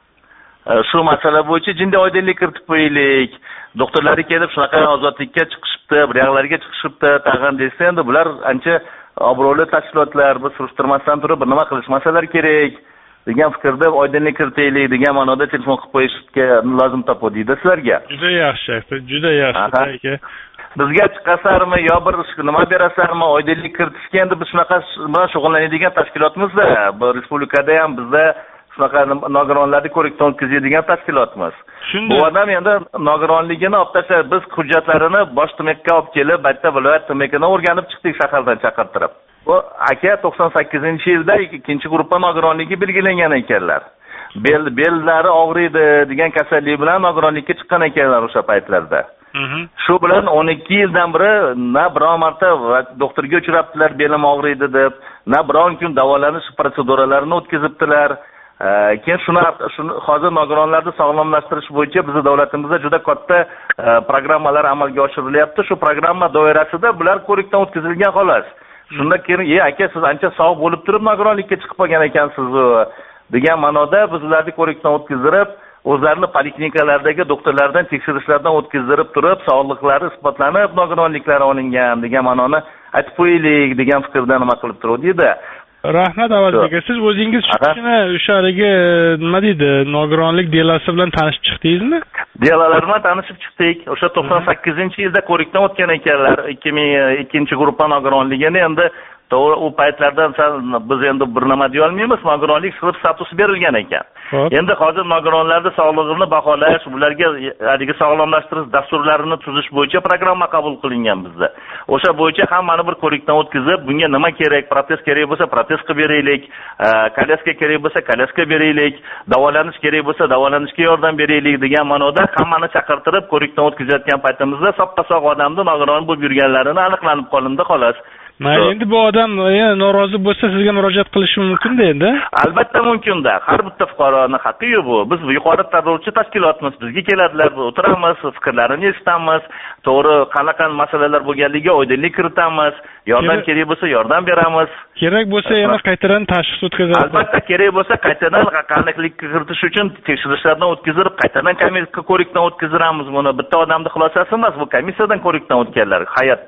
Shu masala bo'yicha jinday oydinlik kiritib qo'yaylik. Doktorlari kelib shunaqa ozodlikka chiqishibdi, bir yoqlarga chiqishibdi, tag'in desa endi bular ancha obro'li tashkilotlar, biz surishtirmasdan turib bir nima qilishmasalar kerak degan fikrda oydinlik kiritaylik degan ma'noda telefon qilib qo'yishga lozim topdi sizlarga. Juda yaxshi, juda yaxshi. Bizga chiqasarmi yo bir nima berasarmi oydinlik kiritishga endi biz shunaqa bilan shug'ullanadigan tashkilotmiz-da. Bu respublikada ham bizda shunaqa nogironlarni ko'rikdan o'tkazadigan tashkilotmiz. Bu odam endi nogironligini olib tashlab, biz hujjatlarini bosh tumakka olib kelib, bitta viloyat tumakidan o'rganib chiqdik shahardan chaqirtirib. Bu aka to'qson sakkizinchi yilda ikkinchi guruhda nogironligi belgilangan ekanlar. Bel bellari og'riydi degan kasallik bilan nogironlikka chiqqan ekanlar o'sha paytlarda. Shu bilan o'n ikki yildan beri na biron marta doktorga uchrabdilar belim og'riydi deb, na biron kun davolanish protseduralarini o'tkazibdilar. Keyin shuni hozir nogironlarni sog'lomlashtirish bo'yicha bizning davlatimizda juda katta programmalar amalga oshirilyapti. Shu programma doirasida bular ko'rikdan o'tkazilgan xolos. Shunda keyin, "Ey aka, siz ancha sog' bo'lib turib nogironlikka chiqib qolgan ekansiz" degan ma'noda bizlarni ko'rikdan o'tkazdirib, o'zlarini poliklinikalardagi doktorlardan tekshirishlardan o'tkazdirib turib, sog'liqlari isbotlanib, nogironliklari olingan degan ma'noni aytib qo'yaylik degan fikrda nima qilib turuvdi-da. Rahmat Avazbek aka, siz o'zingiz shunchaki o'shaligi nima deydi, nogironlik delasi bilan tanishib chiqdingizmi? Delalar bilan tanishib chiqdik. O'sha to'qson sakkizinchi yilda ko'rikdan o'tgan ekanlar. ikki ming ikkinchi guruhda nogironligini endi to'g'ri u paytlardan biz endi bir nima deya olmaymiz, nogironlik sirib statusi berilgan ekan. Endi hozir nogironlarning sog'lig'ini baholash, ularga haligi sog'lomlashtirish dasturlarini tuzish bo'yicha programma qabul qilingan bizda. O'sha bo'yicha hammani bir ko'rikdan o'tkazib, bunga nima kerak, protez kerak bo'lsa protez qilib beraylik, kolyaska kerak bo'lsa kolyaska beraylik, davolanish kerak bo'lsa davolanishga yordam beraylik degan ma'noda hammani chaqirtirib ko'rikdan o'tkazayotgan paytimizda soppa-sog' odamni nogiron bo'lib yurganlarini aniqlanib qolindi xolos. Mayli, endi bu odam norozi bo'lsa sizga murojaat qilishi mumkin-da endi. Albatta mumkin-da. Har bitta fuqaroning haqqi-yu bu. Biz yuqori tartibchi tashkilotmiz. Bizga keladilar, o'tiramiz, fikrlarini eshitamiz, to'g'ri qanaqa masalalar bo'lganligiga oydinlik kiritamiz, yordam kerak bo'lsa yordam beramiz. Kerak bo'lsa yana qaytadan tashxis o'tkazamiz. Albatta kerak bo'lsa qaytadan aniqlik kiritish uchun tekshirishlardan o'tkazib, qaytadan komissiya ko'rikdan o'tkazamiz buni. Bitta odamning xulosasi emas, bu komissiyadan ko'rikdan o'tganlar hayotdan.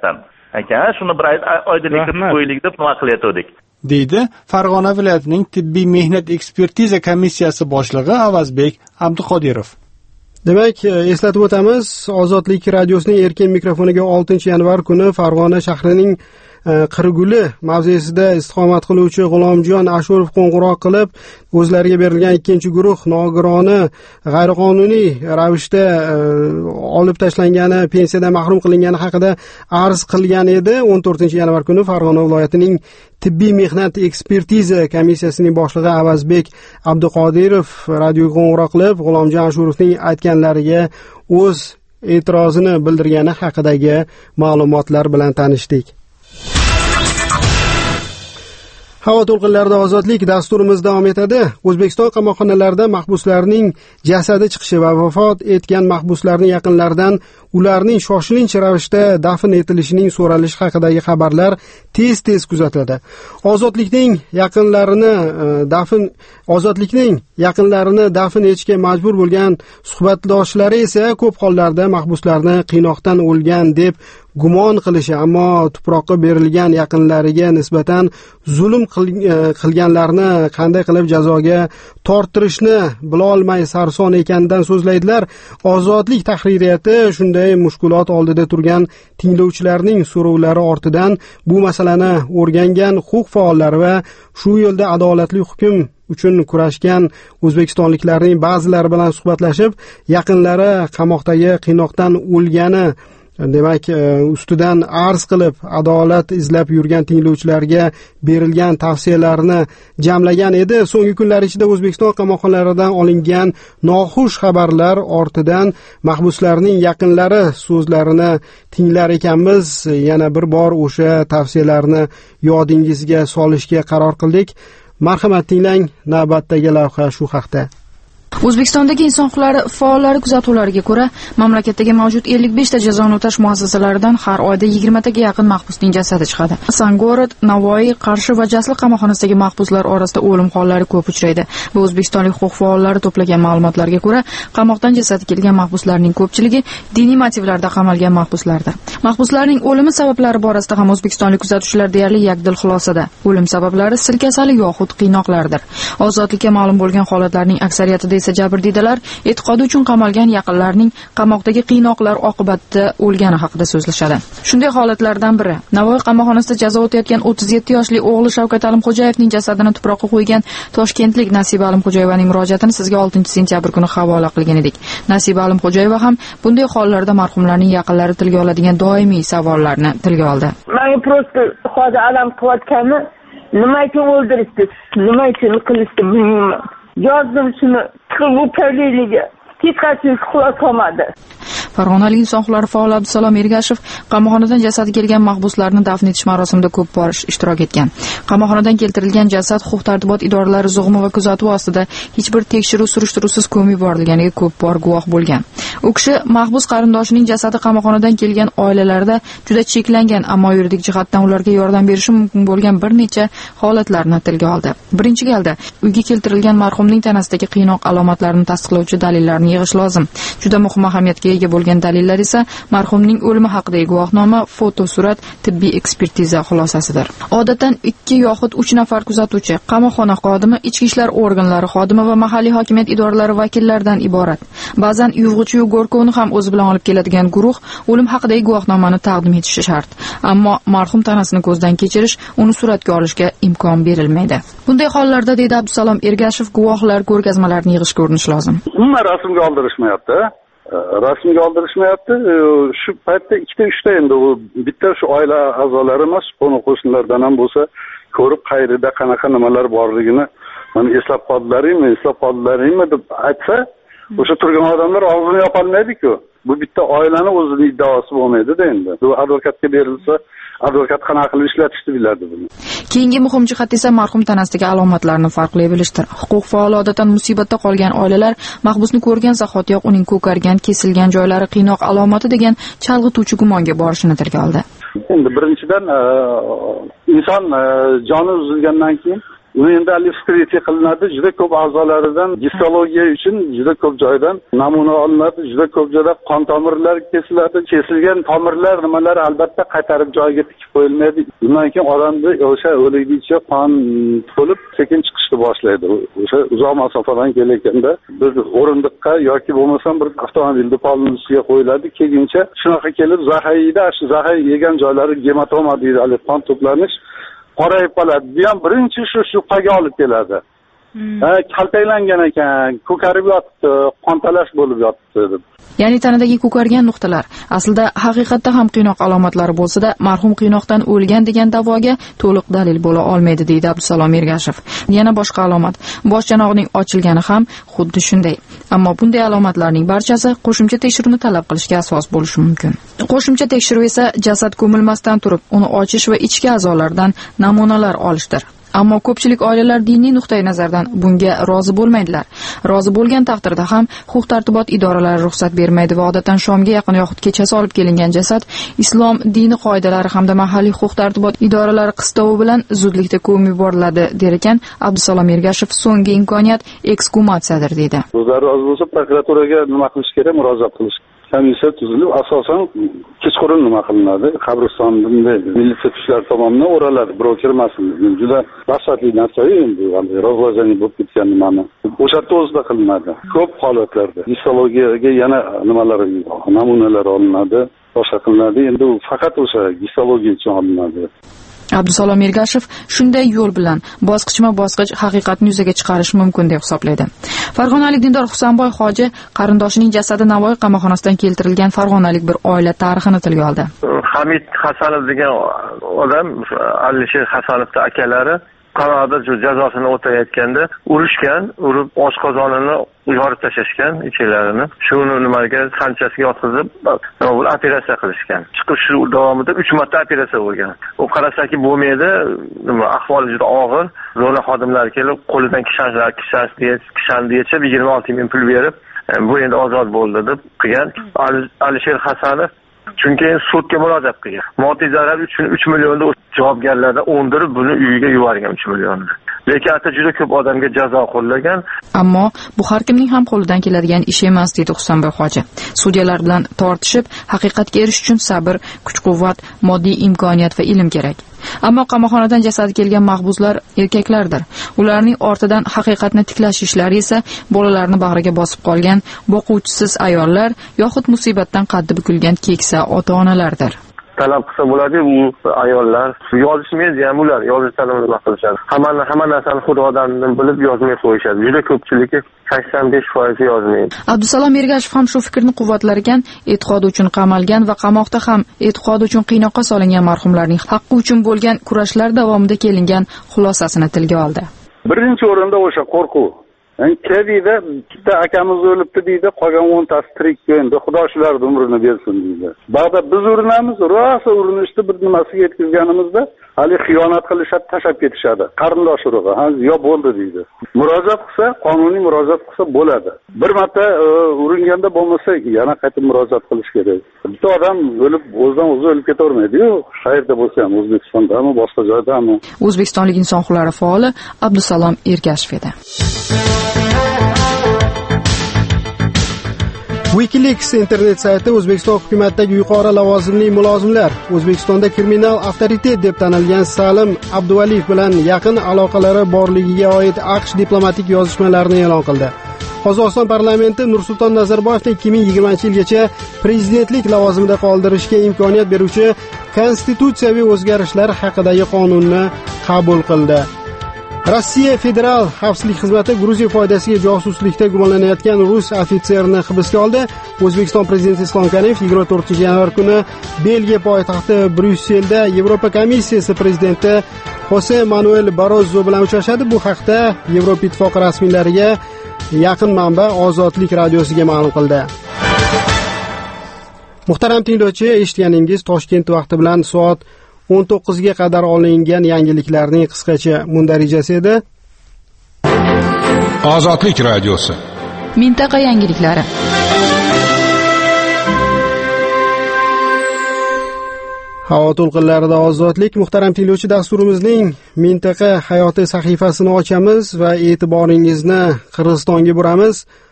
ekan. Shuni bir oydinlik kiritib qo'yaylik deb nima qilayotgandik. deydi Farg'ona viloyatining tibbiy mehnat ekspertiza komissiyasi boshlig'i Avazbek Abduqodirov. Demak, eslatib o'tamiz, Ozodlik radiosining erkin mikrofoniga oltinchi yanvar kuni Farg'ona shahrining Qirguli mavzesida istiqomat qiluvchi G'ulomjon Ashurov qo'ng'iroq qilib, o'zlariga berilgan ikkinchi guruh nogironi g'ayriqonuniy ravishda olib tashlangani, pensiyadan mahrum qilingani haqida arz qilgan edi. o'n to'rtinchi yanvar kuni Farg'ona viloyatining tibbiy mehnat ekspertiza komissiyasining boshlig'i Avazbek Abduqodirov radioga qo'ng'iroq qilib, G'ulomjon Ashurovning aytganlariga o'z e'tirozini bildirgani haqidagi ma'lumotlar bilan tanishdik. Havo to'lqinlarida ozodlik dasturimiz davom etadi. O'zbekiston qamoqxonalarida mahbuslarning jasadi chiqishi va vafot etgan mahbuslarning yaqinlaridan ularning shoshilinch ravishda dafn etilishining so'ralishi haqidagi xabarlar tez-tez kuzatiladi. Ozodlikning yaqinlarini dafn ozodlikning yaqinlarini dafn etishga majbur bo'lgan suhbatdoshlari esa ko'p hollarda mahbuslarni qiynoqdan o'lgan deb gumon qilishi, ammo tuproqqa berilgan yaqinlariga nisbatan zulm qilganlarni qanday qilib jazoga tortirishni bilolmay sarson ekanidan so'zlaydilar. Ozodlik tahririyati shunday mushkulot oldida turgan tinglovchilarning so'rovlari ortidan bu masalani o'rgangan huquq faollari va shu yo'lda adolatli hukm uchun kurashgan o'zbekistonliklarning ba'zilari bilan suhbatlashib, yaqinlari qamoqdagi qiynoqdan o'lgani, demak, ustidan arz qilib, adolat izlab yurgan tinglovchilarga berilgan tavsiyalarni jamlagan edi. So'nggi kunlar ichida O'zbekiston qamoqxonalaridan olingan noxush xabarlar ortidan mahbuslarning yaqinlari so'zlarini tinglar ekanmiz. Yana bir bor o'sha tavsiyalarni yodingizga solishga qaror qildik. Marhamat tinglang, navbatdagi lavha shu haqda. O'zbekistondagi inson huquqlari faollari kuzatuvlariga ko'ra, mamlakatdagi mavjud ellik besh ta jazoni o'tash muassasalaridan har oyda yigirma taga yaqin mahbusning jasadi chiqadi. Sangorod, Navoiy, Qarshi va Jasliq qamoqxonasidagi mahbuslar orasida o'lim hollari ko'p uchraydi. Va o'zbekistonlik huquq faollari to'plagan ma'lumotlarga ko'ra, qamoqdan jasadi kelgan mahbuslarning ko'pchiligi diniy motivlarda qamalgan mahbuslardir. Mahbuslarning o'limi sabablari borasida ham o'zbekistonlik kuzatuvchilar deyarli yakdil xulosada. O'lim sabablari sil kasali yoxud qiynoqlardir. Ozodlikka ma'lum bo'lgan holatlarning aksariyatida esa jabrdiydalar e'tiqodi uchun qamalgan yaqinlarining qamoqdagi qiynoqlar oqibatida o'lgani haqida so'zlashadi. Shunday holatlardan biri Navoiy qamoqxonasida jazo o'tayotgan o'ttiz yetti yoshli o'g'li Shavkat Alimxo'jayevning jasadini tuproqqa qo'ygan toshkentlik Nasiba Alimxo'jayevaning murojaatini sizga oltinchi sentyabr kuni havola qilgan edik. Nasiba Alimxo'jayeva ham bunday hollarda marhumlarning yaqinlari tilga oladigan doimiy savollarni tilga oldi. Men prosta hozir alam qilayotganni nima uchun o'ldirishdi, nima uchun qilishdi bilmayman. Yozdim shuni, bu tavliga hech qanday xulosa olmadi. Farg'onalik inson huquqlari faoli Abdusalom Ergashev qamoqxonadan jasadi kelgan mahbuslarni dafn etish marosimida ko'p bor ishtirok etgan. Qamoqxonadan keltirilgan jasad huquq-tartibot idoralari zug'umi va kuzatuvi ostida hech bir tekshiruv surishtiruvsiz ko'mib yuborilganiga ko'p bor guvoh bo'lgan. U kishi mahbus qarindoshining jasadi qamoqxonadan kelgan oilalarda juda cheklangan, ammo yuridik jihatdan ularga yordam berishi mumkin bo'lgan bir necha holatlarni tilga oldi. Birinchi galda uyga keltirilgan marhumning tanasidagi qiynoq alomatlarini tasdiqlovchi dalillarni yig'ish lozim. Juda muhim ahamiyatga ega bo'lgan dalillar esa marhumning o'limi haqidagi guvohnoma, fotosurat, tibbiy ekspertiza xulosasidir. Odatdan ikki yoxud uch nafar kuzatuvchi, qamoqxona xodimi, ichki ishlar organlari xodimi va mahalliy hokimiyat idoralari vakillaridan iborat. Ba'zan yuvg'ichi go'rkovni ham o'zi bilan olib keladigan guruh o'lim haqidagi guvohnomani taqdim etishi shart. Ammo marhum tanasini ko'zdan kechirish, uni suratga olishga imkon berilmaydi. Bunday hollarda, deydi Abdusalom Ergashev, guvohlar ko'rgazmalarni yig'ishga urinish lozim. Umuman rasmga oldirishmayapti. Rasmga oldirishmayapti. Shu paytda ikkita uchta endi u bitta shu oila a'zolari emas, qo'ni qo'shnilardan ham bo'lsa, ko'rib qayrida qanaqa nimalar borligini mana eslab qoldilaringmi, eslab qoldilaringmi deb aytsa, o'sha turgan odamlar og'zini yopolmaydi-ku. Bu bitta oilani o'zining iddaosi bo'lmaydi-da endi. Bu advokatga berilsa, advokat qanaqa qilib ishlatishni biladi buni. Keyingi muhim jihat esa marhum tanasidagi alomatlarni farqli bilishdir. Huquq faoli odatdan musibatda qolgan oilalar mahbusni ko'rgan zahotiyoq uning ko'kargan, kesilgan joylari qiynoq alomati degan chalg'ituvchi gumonga borishini tilga oldi. Endi birinchidan inson joni uzilgandan keyin uni endi hali vskritie qilinadi. Juda ko'p a'zolaridan gistologiya uchun juda ko'p joydan namuna olinadi, juda ko'p joyda qon tomirlar kesiladi. Kesilgan tomirlar nimalar albatta qaytarib joyiga tikib qo'yilmaydi. Undan keyin odamni o'sha o'likligicha qon to'lib sekin chiqishni boshlaydi. O'sha uzoq masofadan kelayotganda bir o'rindiqqa yoki bo'lmasa bir avtomobilni polnisiga qo'yiladi. Keyincha shunaqa kelib zahayida, shu zahay yegan joylari gematoma deydi, hali qon to'planish qorayib qoladi. Bu ham birinchi shu shubhaga olib keladi. Ha, kaltaklangan ekan, ko'karib yotibdi, qontalash bo'lib yotibdi deb. Ya'ni tanadagi ko'kargan nuqtalar aslida haqiqatda ham qiynoq alomatlari bo'lsa-da, marhum qiynoqdan o'lgan degan da'voga to'liq dalil bo'la olmaydi, deydi Abdusalom Ergashev. Yana boshqa alomat, bosh chanog'ining ochilgani ham xuddi shunday. Ammo bunday alomatlarning barchasi qo'shimcha tekshiruvni talab qilishga asos bo'lishi mumkin. Qo'shimcha tekshiruv esa jasad ko'milmasdan turib, uni ochish va ichki a'zolardan namunalar olishdir. Ammo ko'pchilik oilalar diniy nuqtai nazardan bunga rozi bo'lmaydilar. Rozi bo'lgan taqdirda ham huquq-tartibot idoralari ruxsat bermaydi va odatdan shomga yaqin yoxud kechasi olib kelingan jasad islom dini qoidalari hamda mahalliy huquq-tartibot idoralari qistovi bilan zudlikda ko'mib yuboriladi, der ekan Abdusalom Ergashev. So'nggi imkoniyat eksgumatsiyadir, deydi. O'zlari rozi bo'lsa prokuraturaga nima qilish kerak? Murojaat qilish. Komissiya tuzilib, asosan kechqurun nima qilinadi? Qabristonni militsiya kuchlari tomonidan o'raladi, birov kirmasin. Juda dahshatli narsa endi, rivojlanish bo'lib ketgan nimani. O'sha yerda o'zida qilinadi. Ko'p holatlarda gistologiyaga yana nimalar, namunalar olinadi, boshqa qilinadi. Endi u faqat o'sha gistologiya uchun olinadi. Abdusalom Ergashev shunday yo'l bilan bosqichma-bosqich haqiqatni yuzaga chiqarish mumkin deb hisoblaydi. Farg'onalik dindor Husanboy hoji qarindoshining jasadi Navoiy qamoqxonasidan keltirilgan farg'onalik bir oila tarixini tilga oldi. Hamid Hasanov degan odam, Alisher Hasanovning akalari qamoqda jazosini o'tayotganda urishgan, urib oshqozonini yorib tashlashgan, ichiklarini. Shuni nimaga sanchasiga yotqizib, operatsiya qilishgan. Chiqish davomida uch marta operatsiya bo'lgan. U qarasaki bo'lmaydi, nima ahvoli juda og'ir. Zona xodimlari kelib, qo'lidan kishanlar, kishan diye, kishan diyecha yigirma olti ming pul berib, bu endi ozod bo'ldi deb qilgan. Alisher Hasanov chunki sudga murojaat qilgan. Moddiy zarar uchun uch millionda javobgarlardan o'ndirib buni uyiga yuborgan uch millionni. Lekin ata juda ko'p odamga jazo qo'llagan. Ammo bu har kimning ham qo'lidan keladigan ish emas, deydi Husanboy hoji. Sudyalar bilan tortishib, haqiqatga erishish uchun sabr, kuch-quvvat, moddiy imkoniyat va ilm kerak. Ammo qamoqxonadan jasadi kelgan mahbuslar erkaklardir. Ularning ortidan haqiqatni tiklash ishlari esa bolalarni bag'riga bosib qolgan boquvchisiz ayollar yoxud musibatdan qaddi bukilgan keksa ota-onalardir. Talab qilsa bo'ladi, u ayollar yozishmaydi ham, ular yozishdan nima qilishadi. Hamma hamma narsani Xudodan bilib yozmay qo'yishadi. Juda ko'pchiligi sakson besh foiz yozmaydi. Abdusalom Ergashev ham shu fikrni quvvatlar ekan, e'tiqodi uchun qamalgan va qamoqda ham e'tiqodi uchun qiynoqqa solingan marhumlarning haqqi uchun bo'lgan kurashlar davomida kelingan xulosasini tilga oldi. Birinchi o'rinda o'sha qo'rquv. Kedida bitta akamiz o'libdi deydi, qolgan o'ntasi tirik endi, Xudo shularning umrini bersin deydi. Ba'da biz urinamiz, rosa urinishni bir nimasiga yetkazganimizda hali xiyonat qilishadi, tashab ketishadi. Qarindosh urug'i, ha, yo bo'ldi deydi. Murojaat qilsa, qonuniy murojaat qilsa bo'ladi. Bir marta uringanda bo'lmasa, yana qaytib murojaat qilish kerak. Bitta odam o'lib, o'zidan o'zi o'lib ketavermaydi-ku. Qayerda bo'lsa ham, O'zbekistondami, boshqa joydami. O'zbekistonlik inson huquqlari faoli Abdusalom Ergashev edi. WikiLeaks internet sayti O'zbekiston hukumatidagi yuqori lavozimli mulozimlar O'zbekistonda kriminal avtoritet deb tanilgan Salim Abduvaliyev bilan yaqin aloqalari borligiga oid AQSh diplomatik yozishmalarini e'lon qildi. Qozog'iston parlamenti Nursulton Nazarboyevni ikki ming yigirmanchi yilgacha prezidentlik lavozimida qoldirishga imkoniyat beruvchi konstitutsiyaviy o'zgarishlar haqidagi qonunni qabul qildi. Rossiya Federal xavfsizlik xizmati Gruziya foydasiga josuslikda gumonlanayotgan rus ofitserni hibsga oldi. O'zbekiston prezidenti Islom Karimov yigirma to'rtinchi yanvar kuni Belgiya poytaxti Bryusselda Yevropa komissiyasi prezidenti Jose Manuel Barroso bilan uchrashadi. Bu haqda Yevropa ittifoqi rasmiylariga yaqin manba Ozodlik radiosiga ma'lum qildi. Muhtaram tinglovchi, eshitganingiz Toshkent vaqti bilan soat o'n to'qqizga qadar olingan yangiliklarning qisqacha mundarijasi edi. Ozodlik radiosi. Mintaqa yangiliklari. Havo to'lqinlarida ozodlik. Muhtaram tinglovchi, dasturimizning mintaqa hayoti sahifasini ochamiz va e'tiboringizni Qirg'izistonga buramiz.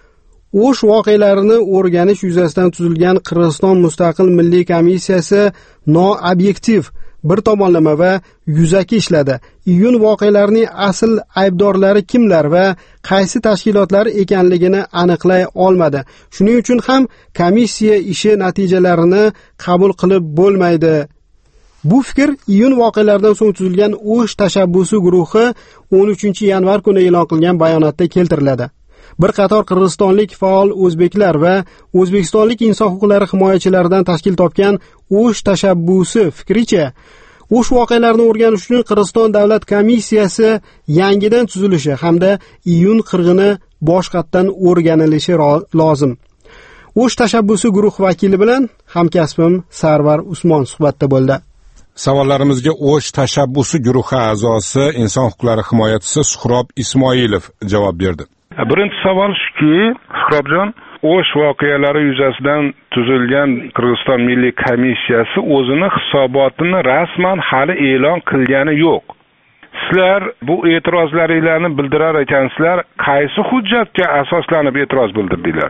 O'sh voqealarini o'rganish yuzasidan tuzilgan Qirg'iziston mustaqil milliy komissiyasi noob'yektiv, bir tomonlama va yuzaki ishladi. Iyun voqealarining asl aybdorlari kimlar va qaysi tashkilotlar ekanligini aniqlay olmadi. Shuning uchun ham komissiya ishi natijalarini qabul qilib bo'lmaydi. Bu fikr iyun voqealaridan so'ng tuzilgan O'sh tashabbusi guruhi o'n uchinchi yanvar kuni e'lon qilgan bayonotda keltiriladi. Bir qator qirg'izistonlik faol o'zbeklar va o'zbekistonlik inson huquqlari himoyachilaridan tashkil topgan O'sh tashabbusi fikricha, O'sh voqealarini o'rganish uchun Qirg'iziston davlat komissiyasi yangidan tuzilishi hamda iyun qirg'ini boshqatdan o'rganilishi lozim. O'sh tashabbusi guruh vakili bilan hamkasbim Sarvar Usmon suhbatda bo'ldi. Savollarimizga O'sh tashabbusi guruhi a'zosi, inson huquqlari himoyachisi Suhrob Ismoilov javob berdi. Birinchi savol shuki, Suhrobjon, O'sh voqealari yuzasidan tuzilgan Qirg'iziston milliy komissiyasi o'zini hisobotini rasman hali e'lon qilgani yo'q. Sizlar bu e'tirozlaringizni bildirar ekansizlar, qaysi hujjatga asoslanib e'tiroz bildirdinglar?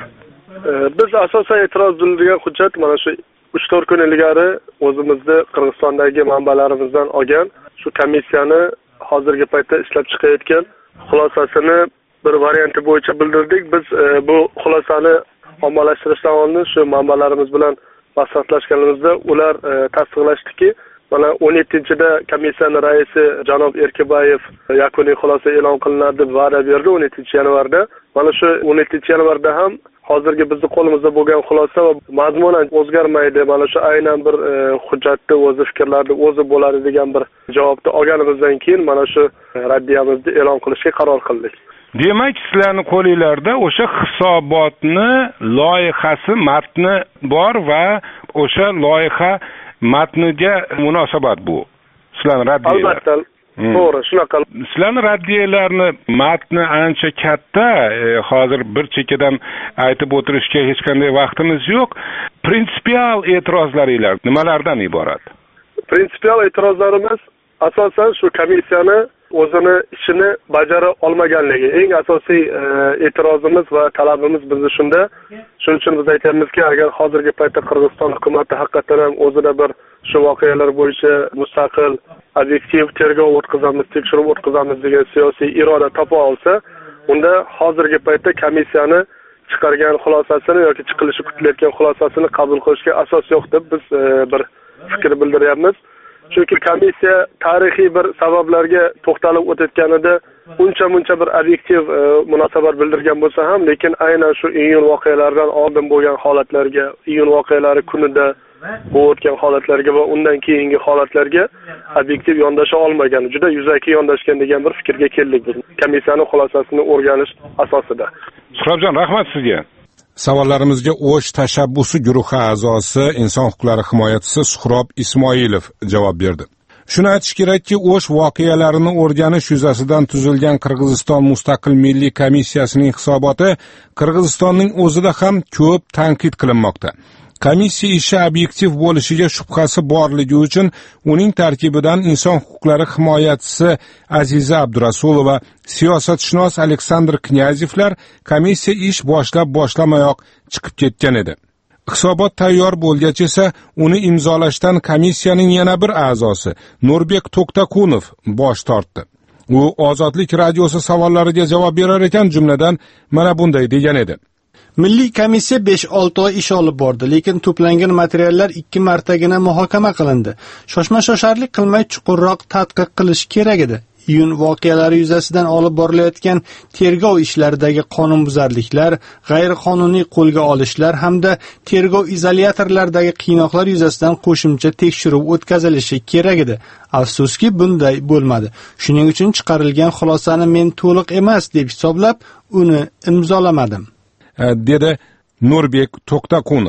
Biz asosan e'tiroz bildirgan hujjat mana shu uch to'rt kun ilgari o'zimizni Qirg'izistondagi manbalarimizdan olgan shu komissiyani hozirgi paytda ishlab chiqayotgan xulosasini bir varianti bo'yicha bildirdik. Biz e, bu xulosani ommalashtirishdan oldin shu manbalarimiz bilan maslahatlashganimizda ular e, tasdiqlashdiki, mana o'n yettinchida komissiyani raisi janob Erkibayev yakuniy xulosa e'lon qilinadi deb va'da berdi o'n yettinchi yanvarda. Mana shu o'n yettinchi yanvarda ham hozirgi bizning qo'limizda bo'lgan xulosa va mazmunan o'zgarmaydi. Mana shu aynan bir e, hujjatni o'zi fikrlarni o'zi bo'ladi degan bir javobni olganimizdan keyin mana shu raddiyamizni e'lon qilishga qaror qildik. Demak, sizlarning qo'lingizda o'sha hisobotni loyihasi matni bor va o'sha loyiha matniga munosabat bu. Sizlarning raddiyalar. Albatta. To'g'ri, shunaqa. Sizlarning raddiyalarni matni ancha katta, e, hozir bir chekkadan aytib o'tirishga hech qanday vaqtimiz yo'q. Prinsipial e'tirozlaringlar nimalardan iborat? Prinsipial e'tirozlarimiz asosan shu komissiyani o'zini ishini bajara olmaganligi. Eng asosiy e, e'tirozimiz va talabimiz bizni shunda. Shuning uchun biz aytamizki, agar hozirgi paytda Qirg'iziston hukumatı haqiqatan ham o'zida bir shu voqealar bo'yicha mustaqil, obyektiv tergov o'tkazamiz, tekshiruv o'tkazamiz degan siyosiy iroda topa olsa, unda hozirgi paytda komissiyani chiqargan xulosasini yoki chiqilishi kutilayotgan xulosasini qabul qilishga asos yo'q deb biz e, bir fikr bildiryapmiz. Chunki komissiya tarixiy bir sabablarga to'xtalib o'tayotganida uncha muncha bir obyektiv e, munosabat bildirgan bo'lsa ham, lekin aynan shu iyun voqealaridan oldin bo'lgan holatlarga, iyun voqealari kunida bo'layotgan holatlarga va undan keyingi holatlarga obyektiv yondasha olmagan, juda yuzaki yondashgan degan bir fikrga keldik biz. Komissiyaning xulosasini o'rganish asosida. Suhrobjon, rahmat sizga. Savollarimizga O'sh tashabbusi guruhi a'zosi, inson huquqlari himoyachisi Suhrob Ismoilov javob berdi. Shuni aytish kerakki, O'sh voqealarini o'rganish yuzasidan tuzilgan Qirg'iziston mustaqil milliy komissiyasining hisoboti Qirg'izistonning o'zida ham ko'p tanqid qilinmoqda. Komissiya ishi obyektiv bo'lishiga shubhasi borligi uchun uning tarkibidan inson huquqlari himoyachisi Aziza Abdurasulova, siyosatshunos Aleksandr Knyazevlar komissiya ish boshlab boshlamayoq chiqib ketgan edi. Hisobot tayyor bo'lgach esa uni imzolashdan komissiyaning yana bir a'zosi Nurbek To'xtakunov bosh tortdi. U Ozodlik radiosi savollariga javob berar ekan, jumladan mana bunday degan edi. Milliy komissiya besh olti oy ish olib bordi, lekin to'plangan materiallar ikki martagina muhokama qilindi. Shoshma-shosharlik qilmay chuqurroq tadqiq qilish kerak edi. Iyun voqealari yuzasidan olib borilayotgan tergov ishlaridagi qonunbuzarliklar, g'ayriqonuniy qo'lga olishlar hamda tergov izolyatorlaridagi qiynoqlar yuzasidan qo'shimcha tekshiruv o'tkazilishi kerak edi. Afsuski bunday bo'lmadi. Shuning uchun chiqarilgan xulosani men to'liq emas deb hisoblab, uni imzolamadim, dedi Nurbek To'xtakunov.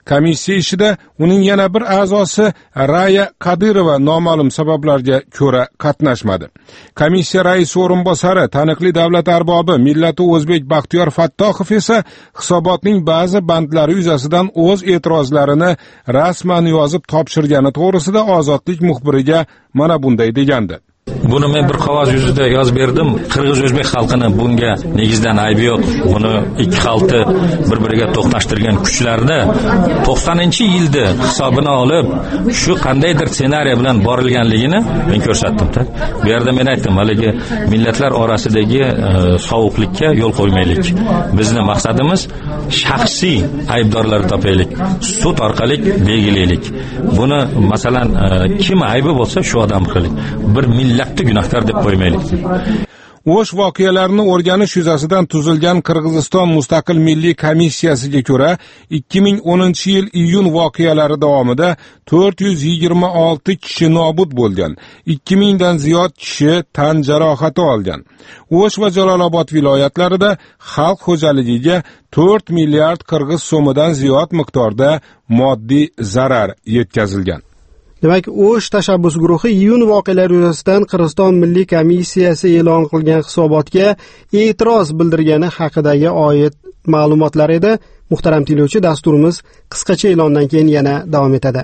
Komissiya ishida uning yana bir a'zosi Raya Qadirova noma'lum sabablarga ko'ra qatnashmadi. Komissiya raisi o'rinbosari, taniqli davlat arbobi millati o'zbek Baxtiyor Fattohov esa hisobotning ba'zi bandlari yuzasidan o'z e'tirozlarini rasman yozib topshirgani to'g'risida Ozodlik muxbiriga mana bunday degandi. Buni men bir qog'oz yuzida yozib berdim. Qirg'iz o'zbek xalqini bunga negizdan aybi yo'q. Buni ikki xalqni bir-biriga to'qnashtirgan kuchlarda to'qsoninchi yilda hisobini olib, shu qandaydir ssenariy bilan borilganligini men ko'rsatdim-da. Bu yerda men aytdim, haligi millatlar orasidagi sovuqlikka yo'l qo'ymaylik. Bizning maqsadimiz shaxsiy aybdorlarni topaylik, sud orqali belgilaylik. Buni masalan kim aybi bo'lsa shu odam qiling. Bir millatni gunohkor deb qo'ymaylik. O'sh voqealarini o'rganish yuzasidan tuzilgan Qirg'iziston mustaqil milliy komissiyasiga ko'ra, ikki ming o'ninchi yil iyun voqealari davomida to'rt yuz yigirma olti kishi nobud bo'lgan, ikki mingdan ziyod kishi tan jarohati olgan. O'sh va Jalolobod viloyatlarida xalq xo'jaligiga to'rt milliard qirg'iz so'midan ziyod miqdorda moddiy zarar yetkazilgan. Demak, O'sh tashabbus guruhi iyun voqealari yuzasidan Qirg'iziston milliy komissiyasi e'lon qilgan hisobotga e'tiroz bildirgani haqidagi oid ma'lumotlar edi. Muhtaram tinglovchi, dasturimiz qisqacha e'londan keyin yana davom etadi.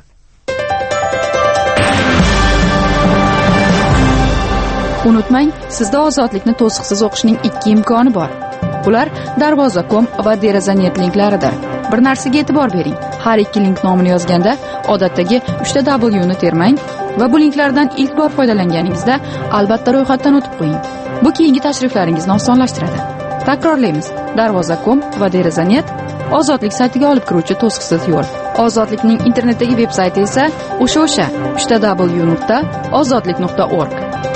Unutmang, sizda ozodlikni to'siqsiz o'qishning ikki imkoni bor. Bular darvoza nokta com va derazanet linklaridir. Bir narsaga e'tibor bering. Har ikki link nomini yozganda odatdagi uchta W ni termang va bu linklardan ilk bor foydalanganingizda albatta ro'yxatdan o'tib qo'ying. Bu keyingi tashriflaringizni osonlashtiradi. Takrorlaymiz. darvoza nokta com va derazanet ozodlik saytiga olib kiruvchi to'siqsiz yo'l. Ozodlikning internetdagi veb-sayti esa o'sha-o'sha uchta W nuqta ozodlik nuqta org.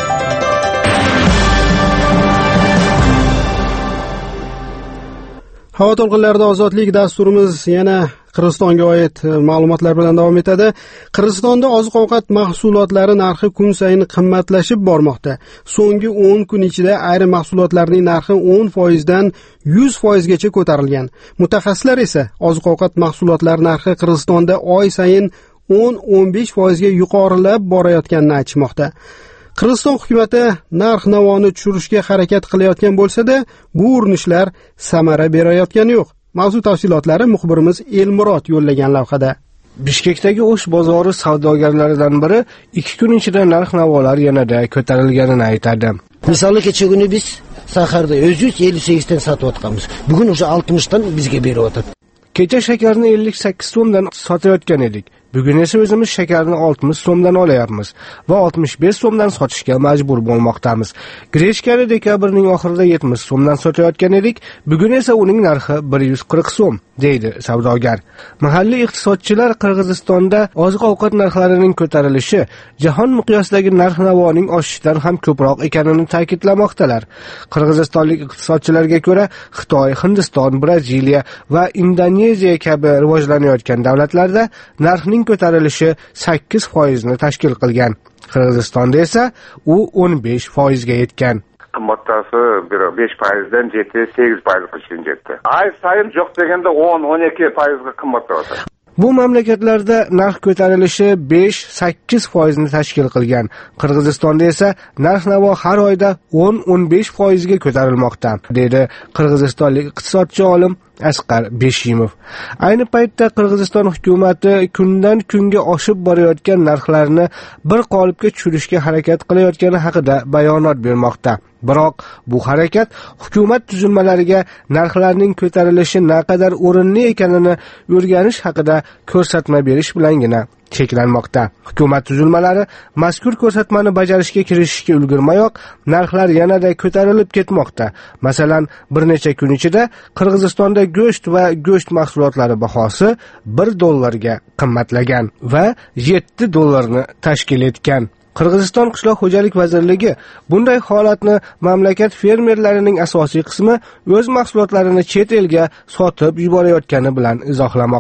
Havo to'lqinlarida ozodlik dasturimiz yana Qirg'izistonga oid ma'lumotlar bilan davom etadi. Qirg'izistonda oziq-ovqat mahsulotlari narxi kun sayin qimmatlashib bormoqda. So'nggi o'n kun ichida ayrim mahsulotlarning narxi o'n foiz dan yuz foiz gacha ko'tarilgan. Mutaxassislar esa oziq-ovqat mahsulotlari narxi Qirg'izistonda oy sayin o'n o'n besh foiz ga yuqorilab borayotganini aytishmoqda. Qirg'iziston hukumatı narx-navoni tushirishga harakat qilayotgan bo'lsa-da, bu urinishlar samara berayotgani yo'q. Mavzu tafsilotlari muxbirimiz Elmurod yo'llagan lavhada. Bishkekdagi O'sh bozori savdogarlaridan biri ikki kun ichida narx-navolar yanada ko'tarilganini aytadi. Misol kecha kuni biz saharda yuz ellik sakkiz dan sotayotganmiz. Bugun o'sha oltmish dan bizga beryapti. Kecha shakarni ellik sakkiz so'mdan sotayotgan edik. Bugun esa o'zimiz shakarni oltmish so'mdan olyapmiz va oltmish besh so'mdan sotishga majbur bo'lmoqdamiz. Grechkani dekabrning oxirida yetmish so'mdan sotayotgan edik. Bugun esa uning narxi bir yuz qirq so'm, deydi savdogar. Mahalliy iqtisodchilar Qirg'izistonda oziq-ovqat narxlarining ko'tarilishi jahon miqyosidagi narx-navoning oshishidan ham ko'proq ekanini ta'kidlamoqdalar. Qirg'izistonlik iqtisodchilarga ko'ra, Xitoy, Hindiston, Braziliya va Indoneziya kabi rivojlanayotgan davlatlarda narxning ko'tarilishi sakkiz foiz ni tashkil qilgan. Qirg'izistonda esa u o'n besh foiz ga yetgan. Qimmatasi besh foiz dan yetti sakkiz foiz qilishgan jetdi. Ay sayin yo'q deganda o'n o'n ikki foiz ga qimmatlashdi. Bu mamlakatlarda narx ko'tarilishi besh sakkiz foiz ni tashkil qilgan. Qirg'izistonda esa narx-navo har oyda o'n o'n besh foiz ga ko'tarilmoqda, dedi qirg'izistonlik iqtisodchi olim Asqar Beshimov. Ayni paytda Qirg'iziston hukumatı kundan kunga oshib borayotgan narxlarni bir qolipga tushirishga harakat qilayotgani haqida bayonot bermoqda. Biroq bu harakat hukumat tuzilmalariga narxlarning ko'tarilishi naqadar o'rinli ekanini o'rganish haqida ko'rsatma berish bilangina cheklanmoqda. Hukumat tuzilmalari mazkur ko'rsatmani bajarishga kirishishga ulgurmayoq, narxlar yanada ko'tarilib ketmoqda. Masalan, bir necha kun ichida Qirg'izistonda go'sht va go'sht mahsulotlari bahosi bir dollarga qimmatlagan va yetti dollarni tashkil etgan. Qirg'iziston qishloq xo'jalik vazirligi bunday holatni mamlakat fermerlarining asosiy qismi o'z mahsulotlarini chet elga sotib yuborayotgani bilan izohlamoqda.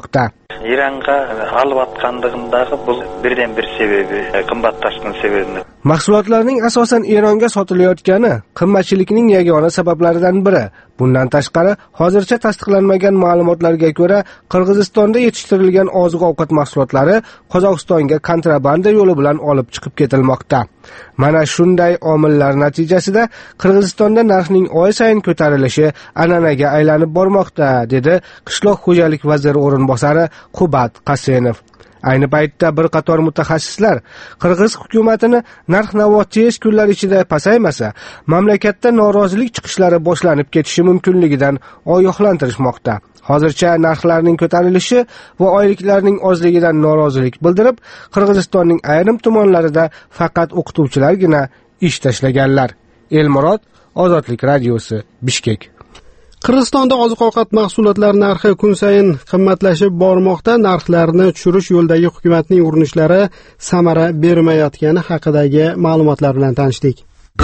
Iranға алып atqanlığındagı bu birden bir sebebi, qimmatlaşgan sebebini. Mahsulotlarning asosan Eronga sotilayotgani qimmatchilikning yagona sabablaridan biri. Bundan tashqari, hozircha tasdiqlanmagan ma'lumotlarga ko'ra, Qirg'izistonda yetishtirilgan oziq-ovqat mahsulotlari Qozog'istonga kontrabanda yo'li bilan olib chiqib ketilmoqda. Mana shunday omillar natijasida Qirg'izistonda narxning oy sayin ko'tarilishi an'anaga aylanib bormoqda, dedi qishloq xo'jalik vaziri o'rinbosari Qubat Qasenov. Ayni paytda bir qator mutaxassislar Qirg'iz hukumatini narx-navo tez kunlar ichida pasaymasa, mamlakatda norozilik chiqishlari boshlanib ketishi mumkinligidan ogohlantirishmoqda. Hozircha narxlarning ko'tarilishi va oyliklarning ozligidan norozilik bildirib, Qirg'izistonning ayrim tumanlarida faqat o'qituvchilargina ish tashlaganlar. Elmurod, Ozodlik radiosi, Bishkek. Qirg'izistonda oziq-ovqat mahsulotlari narxi kun sayin qimmatlashib bormoqda. Narxlarni tushirish yo'lidagi hukumatning urinishlari samara bermayotgani haqidagi ma'lumotlar bilan tanishdik.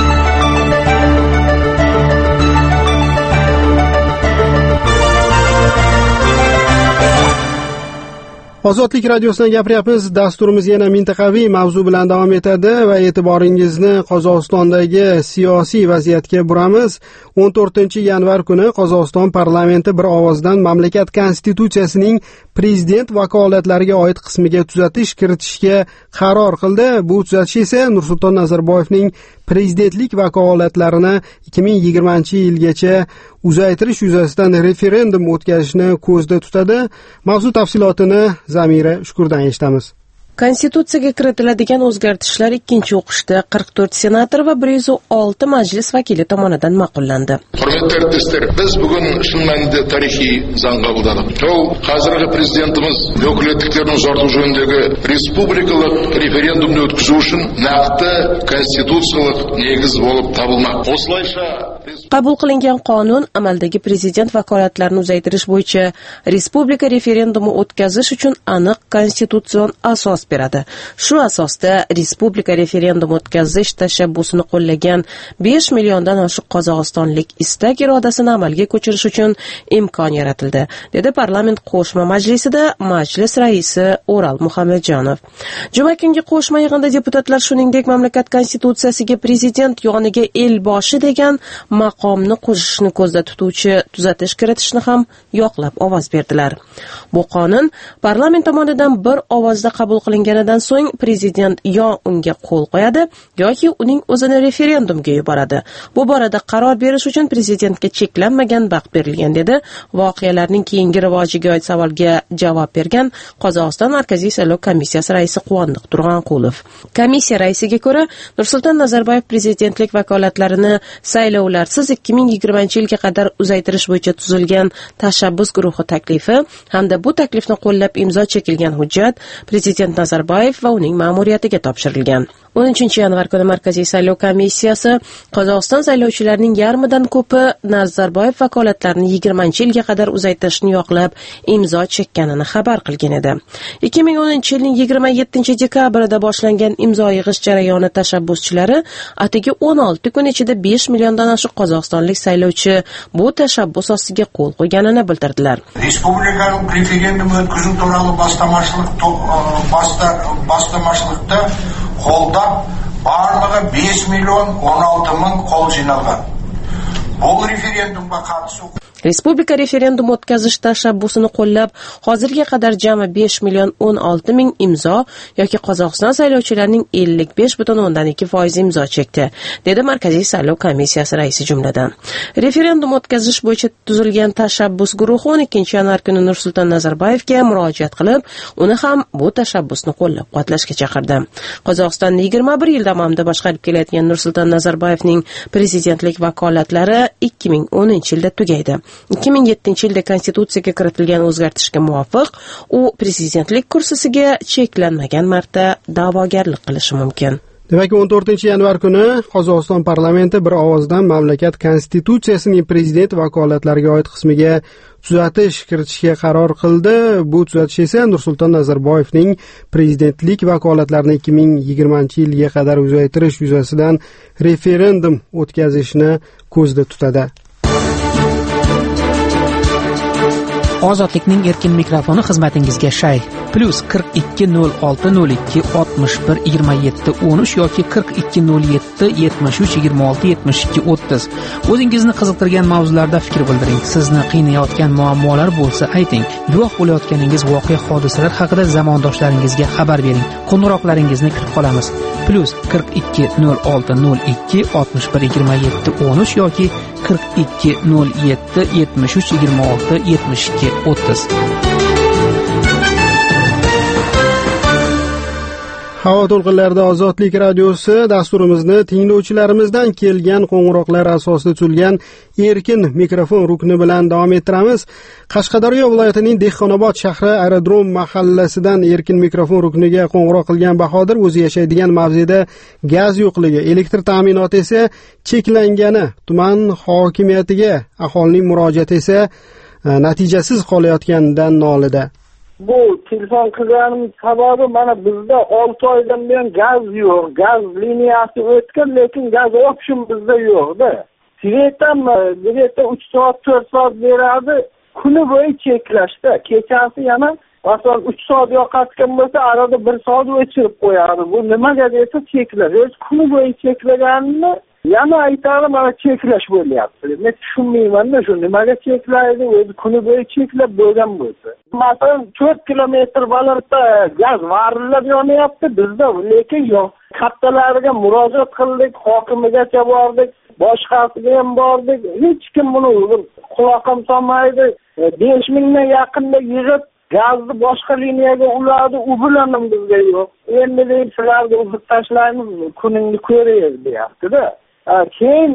Ozodlik radiosidan gapiryapmiz. Dasturimiz yana mintaqaviy mavzu bilan davom etadi va e'tiboringizni Qozog'istondagi siyosiy vaziyatga buramiz. o'n to'rtinchi yanvar kuni Qozog'iston parlamenti bir ovozdan mamlakat konstitutsiyasining prezident vakolatlariga oid qismiga tuzatish kiritishga qaror qildi. Bu tuzatish esa Nursulton Nazarboyevning prezidentlik vakolatlarini ikki ming yigirmanchi yilgacha uzaytirish yuzasidan referendum o'tkazishni ko'zda tutadi. Mavzu tafsilotini Zamira Shukurdan eshitamiz. Konstitutsiyaga kiritiladigan o'zgartishlar ikkinchi o'qishda qirq to'rt senator va bir yuz olti majlis vakili tomonidan ma'qullandi. Hurmatli artistlar, biz bugun shin ma'noda tarixiy zaң qabuldadik. Ол hozirgi prezidentimiz vakolatliklarini uzartirish jөніндегі respublikalik referendumni o'tkazish uchun naqdi konstitutsiyalik negiz bo'lib topilmoq. Oslaycha qabul qilingan qonun amaldagi prezident vakolatlarini uzaytirish bo'yicha respublika referendumi o'tkazish uchun aniq konstitutsion asos beradi. Shu asosda respublika referendum o'tkazish tashabbusini qo'llagan besh milliondan oshiq qozog'istonlik istak irodasini amalga ko'chirish uchun imkon yaratildi, dedi parlament qo'shma majlisida majlis raisi O'ral Muhammadjonov. Juma kungi qo'shma yig'inda deputatlar shuningdek mamlakat konstitutsiyasiga prezident yoniga elboshi degan maqomni qo'shishni ko'zda tutuvchi tuzatish kiritishni ham yoqlab ovoz berdilar. Bu qonun parlament tomonidan bir ovozda qabul qilinganidan so'ng prezident yo unga qo'l qo'yadi yoki uning o'zini referendumga yuboradi. Bu borada qaror berish uchun prezidentga cheklanmagan vaqt berilgan, dedi voqealarning keyingi rivojiga oid savolga javob bergan Qozog'iston Markaziy saylov komissiyasi raisi Quvondiq Turg'anqulov. Komissiya raisiga ko'ra, Nursulton Nazarboyev prezidentlik vakolatlarini saylovlarsiz ikki ming yigirmanchi yilga qadar uzaytirish bo'yicha tuzilgan tashabbus guruhi taklifi hamda bu taklifni qo'llab imzo chekilgan hujjat prezident Nazarboyev va uning ma'muriyatiga topshirilgan. o'n uchinchi yanvar kuni Markaziy saylov komissiyasi Qozog'iston saylovchilarining yarmidan ko'pi Nazarboyev vakolatlarini yigirmanchi yilga qadar uzaytirishni yoqlab imzo chekkanini xabar qilgan edi. ikki ming o'ninchi yilning yigirma yettinchi dekabrida boshlangan imzo yig'ish jarayoni tashabbuschilari atigi o'n olti kun ichida besh milliondan oshiq qozog'istonlik saylovchi bu tashabbus ostiga qo'l qo'yganini bildirdilar. Respublikaning referendum o'tkazish to'g'ri bostamashlik bostamashlikda qo'ldab barlig'i besh million o'n olti ming qo'l jinoyat. Bu referendumga qarshi Respublika referendum o'tkazish tashabbusini qo'llab, hozirga qadar jami besh million o'n olti ming imzo yoki Qozog'iston saylovchilarining ellik besh butun o'ndan ikki foiz imzo chekdi, dedi Markaziy saylov komissiyasi raisi jumladan. Referendum o'tkazish bo'yicha tuzilgan tashabbus guruhi o'n ikkinchi yanvar kuni Nursulton Nazarboyevga murojaat qilib, uni ham bu tashabbusni qo'llab-quvvatlashga chaqirdi. Qozog'istonni yigirma bir yil davomida boshqarib kelayotgan Nursulton Nazarboyevning prezidentlik vakolatlari ikki ming o'ninchi yilda tugaydi. ikki ming yettinchi yilda konstitutsiyaga kiritilgan o'zgartishga muvofiq u prezidentlik kursisiga cheklanmagan marta da'vogarlik qilishi mumkin. Demak, o'n to'rtinchi yanvar kuni Qozog'iston parlamenti bir ovozdan mamlakat konstitutsiyasining prezident vakolatlariga oid qismiga tuzatish kiritishga qaror qildi. Bu tuzatish esa Nursulton Nazarboyevning prezidentlik vakolatlarini ikki ming yigirmanchi yilga qadar uzaytirish yuzasidan referendum o'tkazishni ko'zda tutadi. Ozodlikning erkin mikrofoni xizmatingizga shay. Plus qirq ikki nol olti nol ikki oltmish bir yigirma yetti o'n uch yoki qirq ikki nol yetti yetmish uch yigirma olti yetmish ikki o'ttiz. O'zingizni qiziqtirgan mavzularda fikr bildiring. Sizni qiynayotgan muammolar bo'lsa ayting. Guvoh bo'layotganingiz voqea hodisalar haqida zamondoshlaringizga xabar bering. Qo'ng'iroqlaringizni kutib qolamiz. Plus qirq ikki nol olti nol ikki oltmish bir yigirma yetti o'n uch yoki qirq ikki nol yetti yetmish uch yigirma olti yetmish ikki o'ttiz. Havo to'lqinlarida Ozodlik radiosi dasturimizni tinglovchilarimizdan kelgan qo'ng'iroqlar asosida tuzilgan erkin mikrofon rukni bilan davom ettiramiz. Qashqadaryo viloyatining Dehqonobod shahri Aerodrom mahallasidan erkin mikrofon rukniga qo'ng'iroq qilgan Bahodir o'zi yashaydigan mavzeda gaz yo'qligi, elektr ta'minoti esa cheklangani, tuman hokimiyatiga aholining murojaati esa natijasiz qolayotganidan nolida. Bu telefon qilganim sababi mana bizda olti oydan buyon gaz yo'q, gaz liniyasi o'tgan, lekin gaz option bizda yo'q-da. Svetdan bireta uch soat to'rt soat beradi, kuni bo'yi cheklashda. Kechasi yana masalan uch soat yoqayotgan bo'lsa, arada bir soat o'chirib qo'yadi. Bu nimaga desa cheklash. O'zi kuni bo'yi cheklaganini yana aytadi, mana cheklash bo'lyapti. Men tushunmayman-da, shu nimaga cheklaydi, o'zi kuni bo'yi cheklab bo'lgan bo'lsa. Masalan to'rt kilometr balandda gaz varillab yonyapti bizda, lekin yo'q. Kattalariga murojaat qildik, hokimigacha bordik, boshqasiga ham bordik. Hech kim buni quloq ham solmaydi. besh mingdan yaqinda yig'ib gazni boshqa liniyaga uladi, u bilan ham bizga yo'q. Endi deb sizlarga uzib tashlaymiz, kuningni ko'raylik deyapti-da. Keyin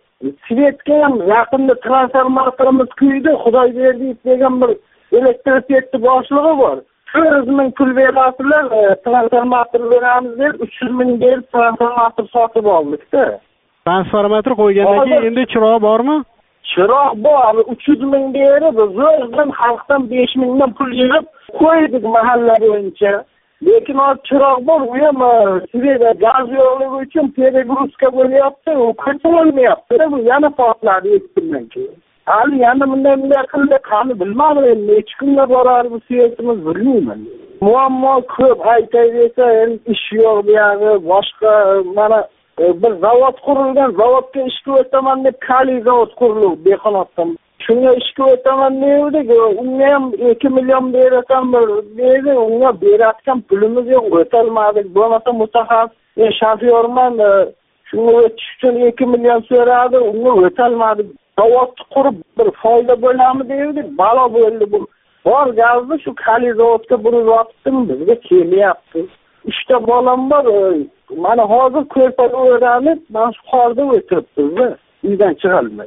Svetga ham yaqinda transformatorimiz kuydi, Xudoy berdi degan bir elektrisitet boshlig'i bor. to'rt yuz ming pul berasizlar, transformator beramiz deb uch yuz ming berib transformator sotib oldik-da. Transformator qo'ygandan keyin endi chiroq bormi? Chiroq bor, uch yuz ming berib, zo'rdan xalqdan besh mingdan pul yig'ib qo'ydik mahalla bo'yicha. Lekin o chiroq bor, u ham Sveda gaz yo'qligi uchun peregruska bo'lyapti, u ko'tarilmayapti. Bu yana portladi yettindan keyin. Hali yana bunday bunday qildi, qani bilmadim, necha kunga borar bu siyosatimiz bilmayman. Muammo ko'p, aytayversa, ish yo'q buyog'i, boshqa mana bir zavod qurilgan, zavodga ishga o'taman deb Kali zavod qurildi Dehqonobodda. Shunga ishga o'taman deydik, unga ham ikki million berasan deydi, unga berayotgan pulimiz yo'q, o'talmadik. Bo'lmasa mutaxassis, men shofyorman, shunga o'tish uchun ikki million so'radi, unga o'talmadik. Zavodni qurib bir foyda bo'ladimi deydi, balo bo'ldi bu. Bor gazni shu Kali zavodga burib yotdim, bizga kelyapti. Uchta bolam bor, mana hozir ko'rpaga o'ralib, mana shu qorda o'tiribmiz, uydan chiqolmay.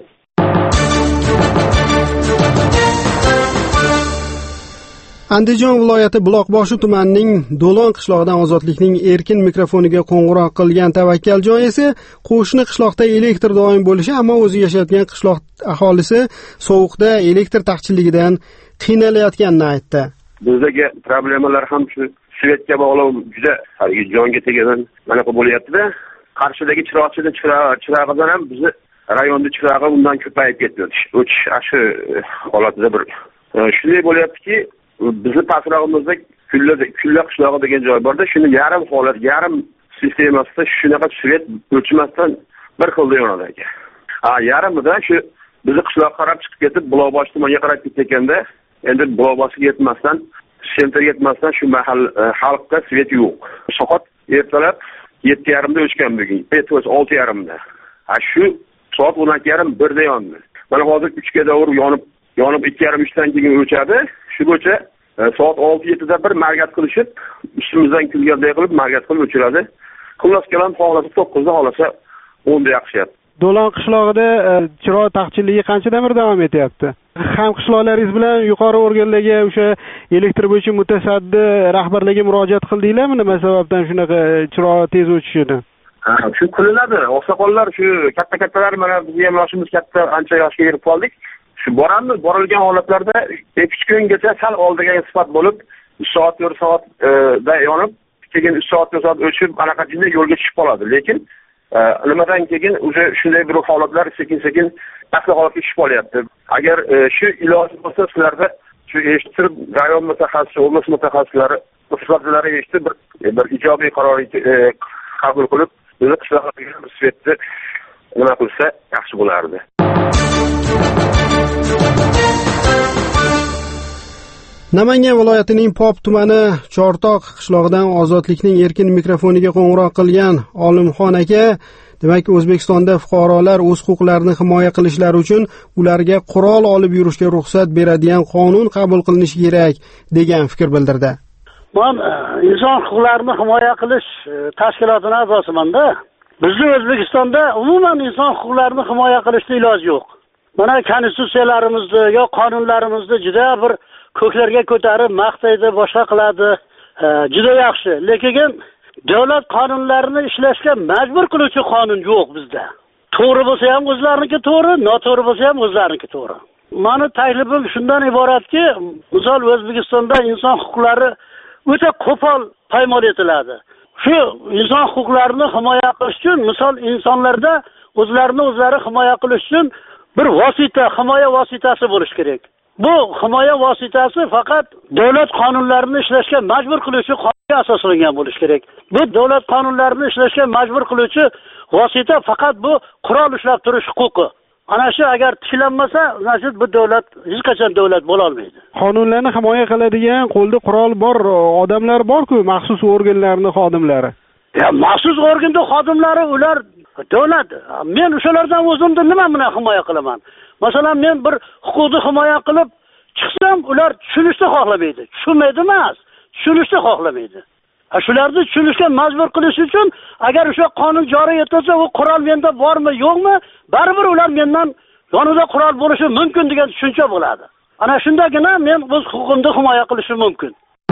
Andijon viloyati Buloqboshi tumanining Do'lon qishlog'idan Ozodlikning erkin mikrofoniga qo'ng'iroq qilgan Tavakkaljon esa qo'shni qishloqda elektr doim bo'lishi, ammo o'zi yashayotgan qishloq aholisi sovuqda elektr taqchilligidan qiynalayotganini aytdi. Bizdagi problemalar ham shu Svetga bog'liq juda jonga tegadan mana bu bo'lyapti-da. Qarshidagi chiroqchida chirog'idan ham bizni rayonda chirog'i undan ko'payib ketdi. O'tish shu holatda bir shunday bo'lyaptiki, bizni pasrog'imizda Kulla Kulla qishlog'i degan joy borda, shuni yarim holat, yarim sistemasida shunaqa svet o'chmasdan bir xilda yonadi ekan. Ha, yarimida shu bizni qishloqqa qarab chiqib ketib, Buloqboshi tomonga qarab ketganda, endi Buloqboshiga yetmasdan, sentrga yetmasdan shu mahal xalqqa svet yo'q. Soat ertalab yetti yarim da o'chgan bugun. Ertaga olti yarim da. Ha, shu soat o'n ikki yarim birda yondi. Mana hozir uchga davr yonib, yonib ikki yarim uchdan keyin o'chadi. Shu bo'yicha soat olti yettida bir margat qilishib, ishimizdan kulganday qilib margat qilib o'chiradi. Xullas kalam xohlasa to'qqizda, xohlasa o'nda yaxshiyapti. Do'lon qishlog'ida chiroq taqchilligi qanchadan beri davom etyapti? Ham qishloqlaringiz bilan yuqori organlarga o'sha elektr bo'yicha mutasaddi rahbarlarga murojaat qildinglarmi? Nima sababdan shunaqa chiroq tez o'chishini? Ha, shu qilinadi. Oqsoqollar shu katta-kattalar, mana biz ham yoshimiz katta, ancha yoshga kirib qoldik. Shu boramiz, borilgan holatlarda ikki kungacha sal oldiga isbot bo'lib, uch soat to'rt soatda yonib, keyin uch soat to'rt soat o'chib, anaqa jinda yo'lga chiqib qoladi. Lekin nimadan keyin o'zi shunday bir holatlar sekin-sekin asli holatga tushib qolyapti. Agar shu iloji bo'lsa, sizlarda shu eshittirib rayon mutaxassisi o'lmas mutaxassislari ifodalari eshitib bir bir ijobiy qaror qabul qilib o'zi qishloqlarga bir svetni nima qilsa yaxshi bo'lardi. Namangan viloyatining Pop tumani Chortoq qishlog'idan Ozodlikning erkin mikrofoniga qo'ng'iroq qilgan Olimxon aka, demak O'zbekistonda fuqarolar o'z huquqlarini himoya qilishlari uchun ularga qurol olib yurishga ruxsat beradigan qonun qabul qilinishi kerak degan fikr bildirdi. Men inson huquqlarini himoya qilish tashkilotining a'zosimanda. Bizning O'zbekistonda umuman inson huquqlarini himoya qilishning iloji yo'q. Mana konstitutsiyalarimizni yo qonunlarimizni juda bir ko'klarga ko'tarib maqtaydi, boshqa qiladi. Juda yaxshi, lekin davlat qonunlarini ishlashga majbur qiluvchi qonun yo'q bizda. To'g'ri bo'lsa ham o'zlariniki to'g'ri, noto'g'ri bo'lsa ham o'zlariniki to'g'ri. Meni taklifim shundan iboratki, misol O'zbekistonda inson huquqlari o'ta qo'pol paymol etiladi. Shu inson huquqlarini himoya qilish uchun, misol insonlarda o'zlarini o'zlari himoya qilish uchun bir vosita, himoya vositasi bo'lish kerak. Bu himoya vositasi faqat davlat qonunlarini ishlashga majbur qiluvchi qonunga asoslangan bo'lishi kerak. Bu davlat qonunlarini ishlashga majbur qiluvchi vosita faqat bu qurol ushlab turish huquqi. Ana shu agar tiklanmasa, mana bu davlat hech qachon davlat bo'la olmaydi. Qonunlarni himoya qiladigan qo'lda qurol bor odamlar bor-ku, maxsus organlarning xodimlari. Ya maxsus organning xodimlari ular davlat. Men o'shalardan o'zimni nima bilan himoya qilaman? Masalan, men bir huquqni himoya qilib chiqsam, ular tushunishni xohlamaydi. Tushunmaydi emas, tushunishni xohlamaydi. Ha, shularni tushunishga majbur qilish uchun agar o'sha qonun joriy etilsa, u qurol menda bormi, yo'qmi, baribir ular mendan yonida qurol bo'lishi mumkin degan tushuncha bo'ladi. Ana shundagina men o'z huquqimni himoya qilishim mumkin.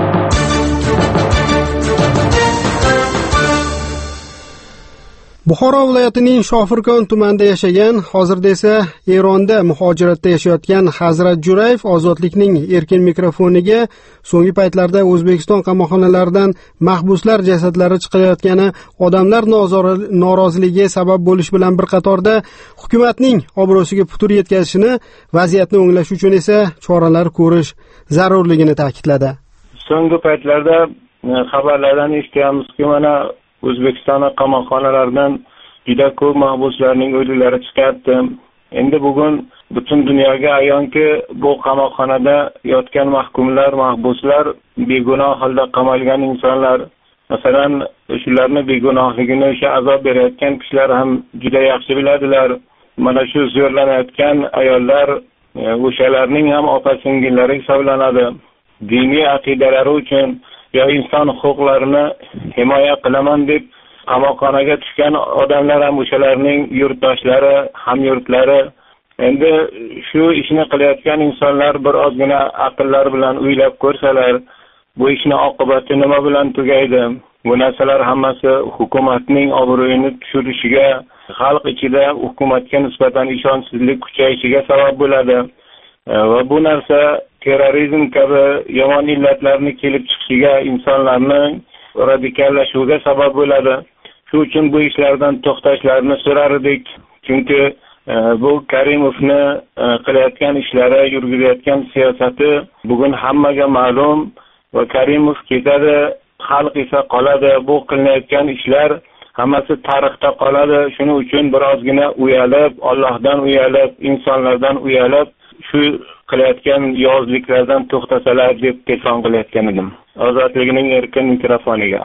Buxoro viloyatining Shofirkon tumanida yashagan, hozirda esa Eronda muhojiratda yashayotgan Hazrat Jurayev Ozodlikning erkin mikrofoniga so'nggi paytlarda O'zbekiston qamoqxonalaridan mahbuslar jasadlari chiqayotgani odamlar noroziligiga sabab bo'lish bilan bir qatorda hukumatning obro'siga putur yetkazishini, vaziyatni o'nglash uchun esa choralar ko'rish zarurligini ta'kidladi. So'nggi paytlarda xabarlardan eshityapmizki, mana O'zbekiston qamoqxonalaridan juda ko'p mahbuslarning o'liklari chiqyapti. Endi bugun butun dunyoga ayonki, bu qamoqxonada yotgan mahkumlar, mahbuslar begunoh holda qamalgan insonlar. Masalan, shularni begunohligini o'sha azob berayotgan kishilar ham juda yaxshi biladilar. Mana shu zo'rlanayotgan ayollar o'shalarning ham opa-singillari hisoblanadi. Diniy aqidalari uchun yo inson huquqlarini himoya qilaman deb qamoqxonaga tushgan odamlar ham o'shalarning yurtdoshlari, hamyurtlari. Endi shu ishni qilayotgan insonlar bir ozgina aqllar bilan o'ylab ko'rsalar, bu ishning oqibati nima bilan tugaydi? Bu narsalar hammasi hukumatning obro'yini tushirishiga, xalq ichida hukumatga nisbatan ishonchsizlik kuchayishiga sabab bo'ladi. Va bu narsa terrorizm kabi yomon illatlarni kelib chiqishiga, insonlarning radikallashuviga sabab bo'ladi. Shu uchun bu ishlardan to'xtashlarini so'rar edik. Chunki bu Karimovni qilayotgan ishlari, yurgizayotgan siyosati bugun hammaga ma'lum va Karimov ketadi, xalq esa qoladi. Bu qilinayotgan ishlar hammasi tarixda qoladi. Shuning uchun birozgina uyalib, Allohdan uyalib, insonlardan uyalib, shu qilayotgan yozliklardan to'xtasalar deb telefon qilayotgan edim. Ozodlikning erkin mikrofoniga.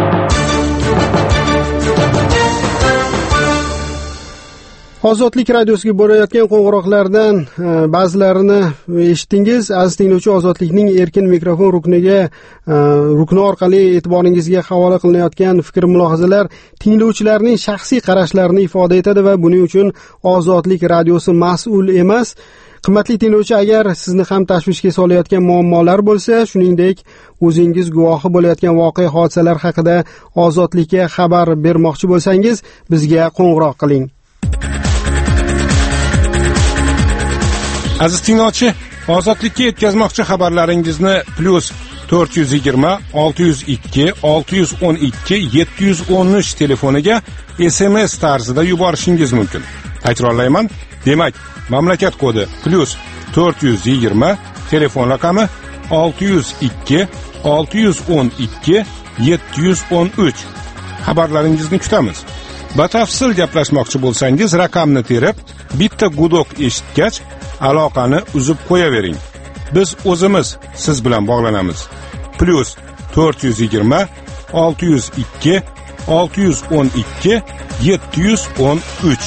Ozodlik radiosiga bo'layotgan qo'ng'iroqlardan ba'zilarini eshitdingiz. Aziz tinglovchi, Ozodlikning erkin mikrofon rukniga rukni orqali e'tiboringizga havola qilinayotgan fikr-mulohazalar tinglovchilarning shaxsiy qarashlarini ifoda etadi va buning uchun Ozodlik radiosi mas'ul emas. Qimmatli tinglovchi, agar sizni ham tashvishga solayotgan muammolar bo'lsa, shuningdek o'zingiz guvohi bo'layotgan voqea hodisalar haqida Ozodlikka xabar bermoqchi bo'lsangiz, bizga qo'ng'iroq qiling. Aziz tinglovchi, Ozodlikka yetkazmoqchi xabarlaringizni plus to'rt yuz yigirma olti yuz ikki olti yuz o'n ikki yetti yuz o'n uch telefoniga S M S tarzida yuborishingiz mumkin. Takrorlayman. Demak, mamlakat kodi plus to'rt yuz yigirma Telefon raqami olti yuz ikki olti yuz o'n ikki yetti yuz o'n uch. Xabarlaringizni kutamiz. Batafsil gaplashmoqchi bo'lsangiz, raqamni terib, bitta gudok eshitgach, aloqani uzib qo'yavering. Biz o'zimiz siz bilan bog'lanamiz. Plus to'rt yuz yigirma olti yuz ikki olti yuz o'n ikki yetti yuz o'n uch.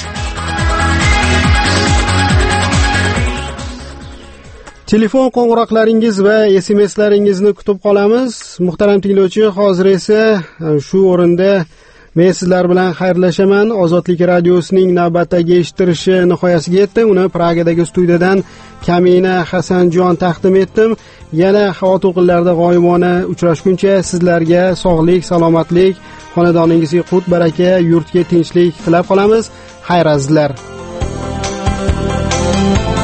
Telefon qo'ng'iroqlaringiz va S M Slaringizni kutib qolamiz. Muhtaram tinglovchi, hozir esa shu o'rinda men sizlar bilan xayrlashaman. Ozodlik radiosining navbatdagi eshittirishi nihoyasiga yetdi. Uni Pragadagi studiyadan Kamina Hasanjon taqdim etdim. Yana havo to'lqinlarida g'oyibona uchrashguncha sizlarga sog'lik, salomatlik, xonadoningizga qut, baraka, yurtga tinchlik tilab qolamiz. Xayr azizlar.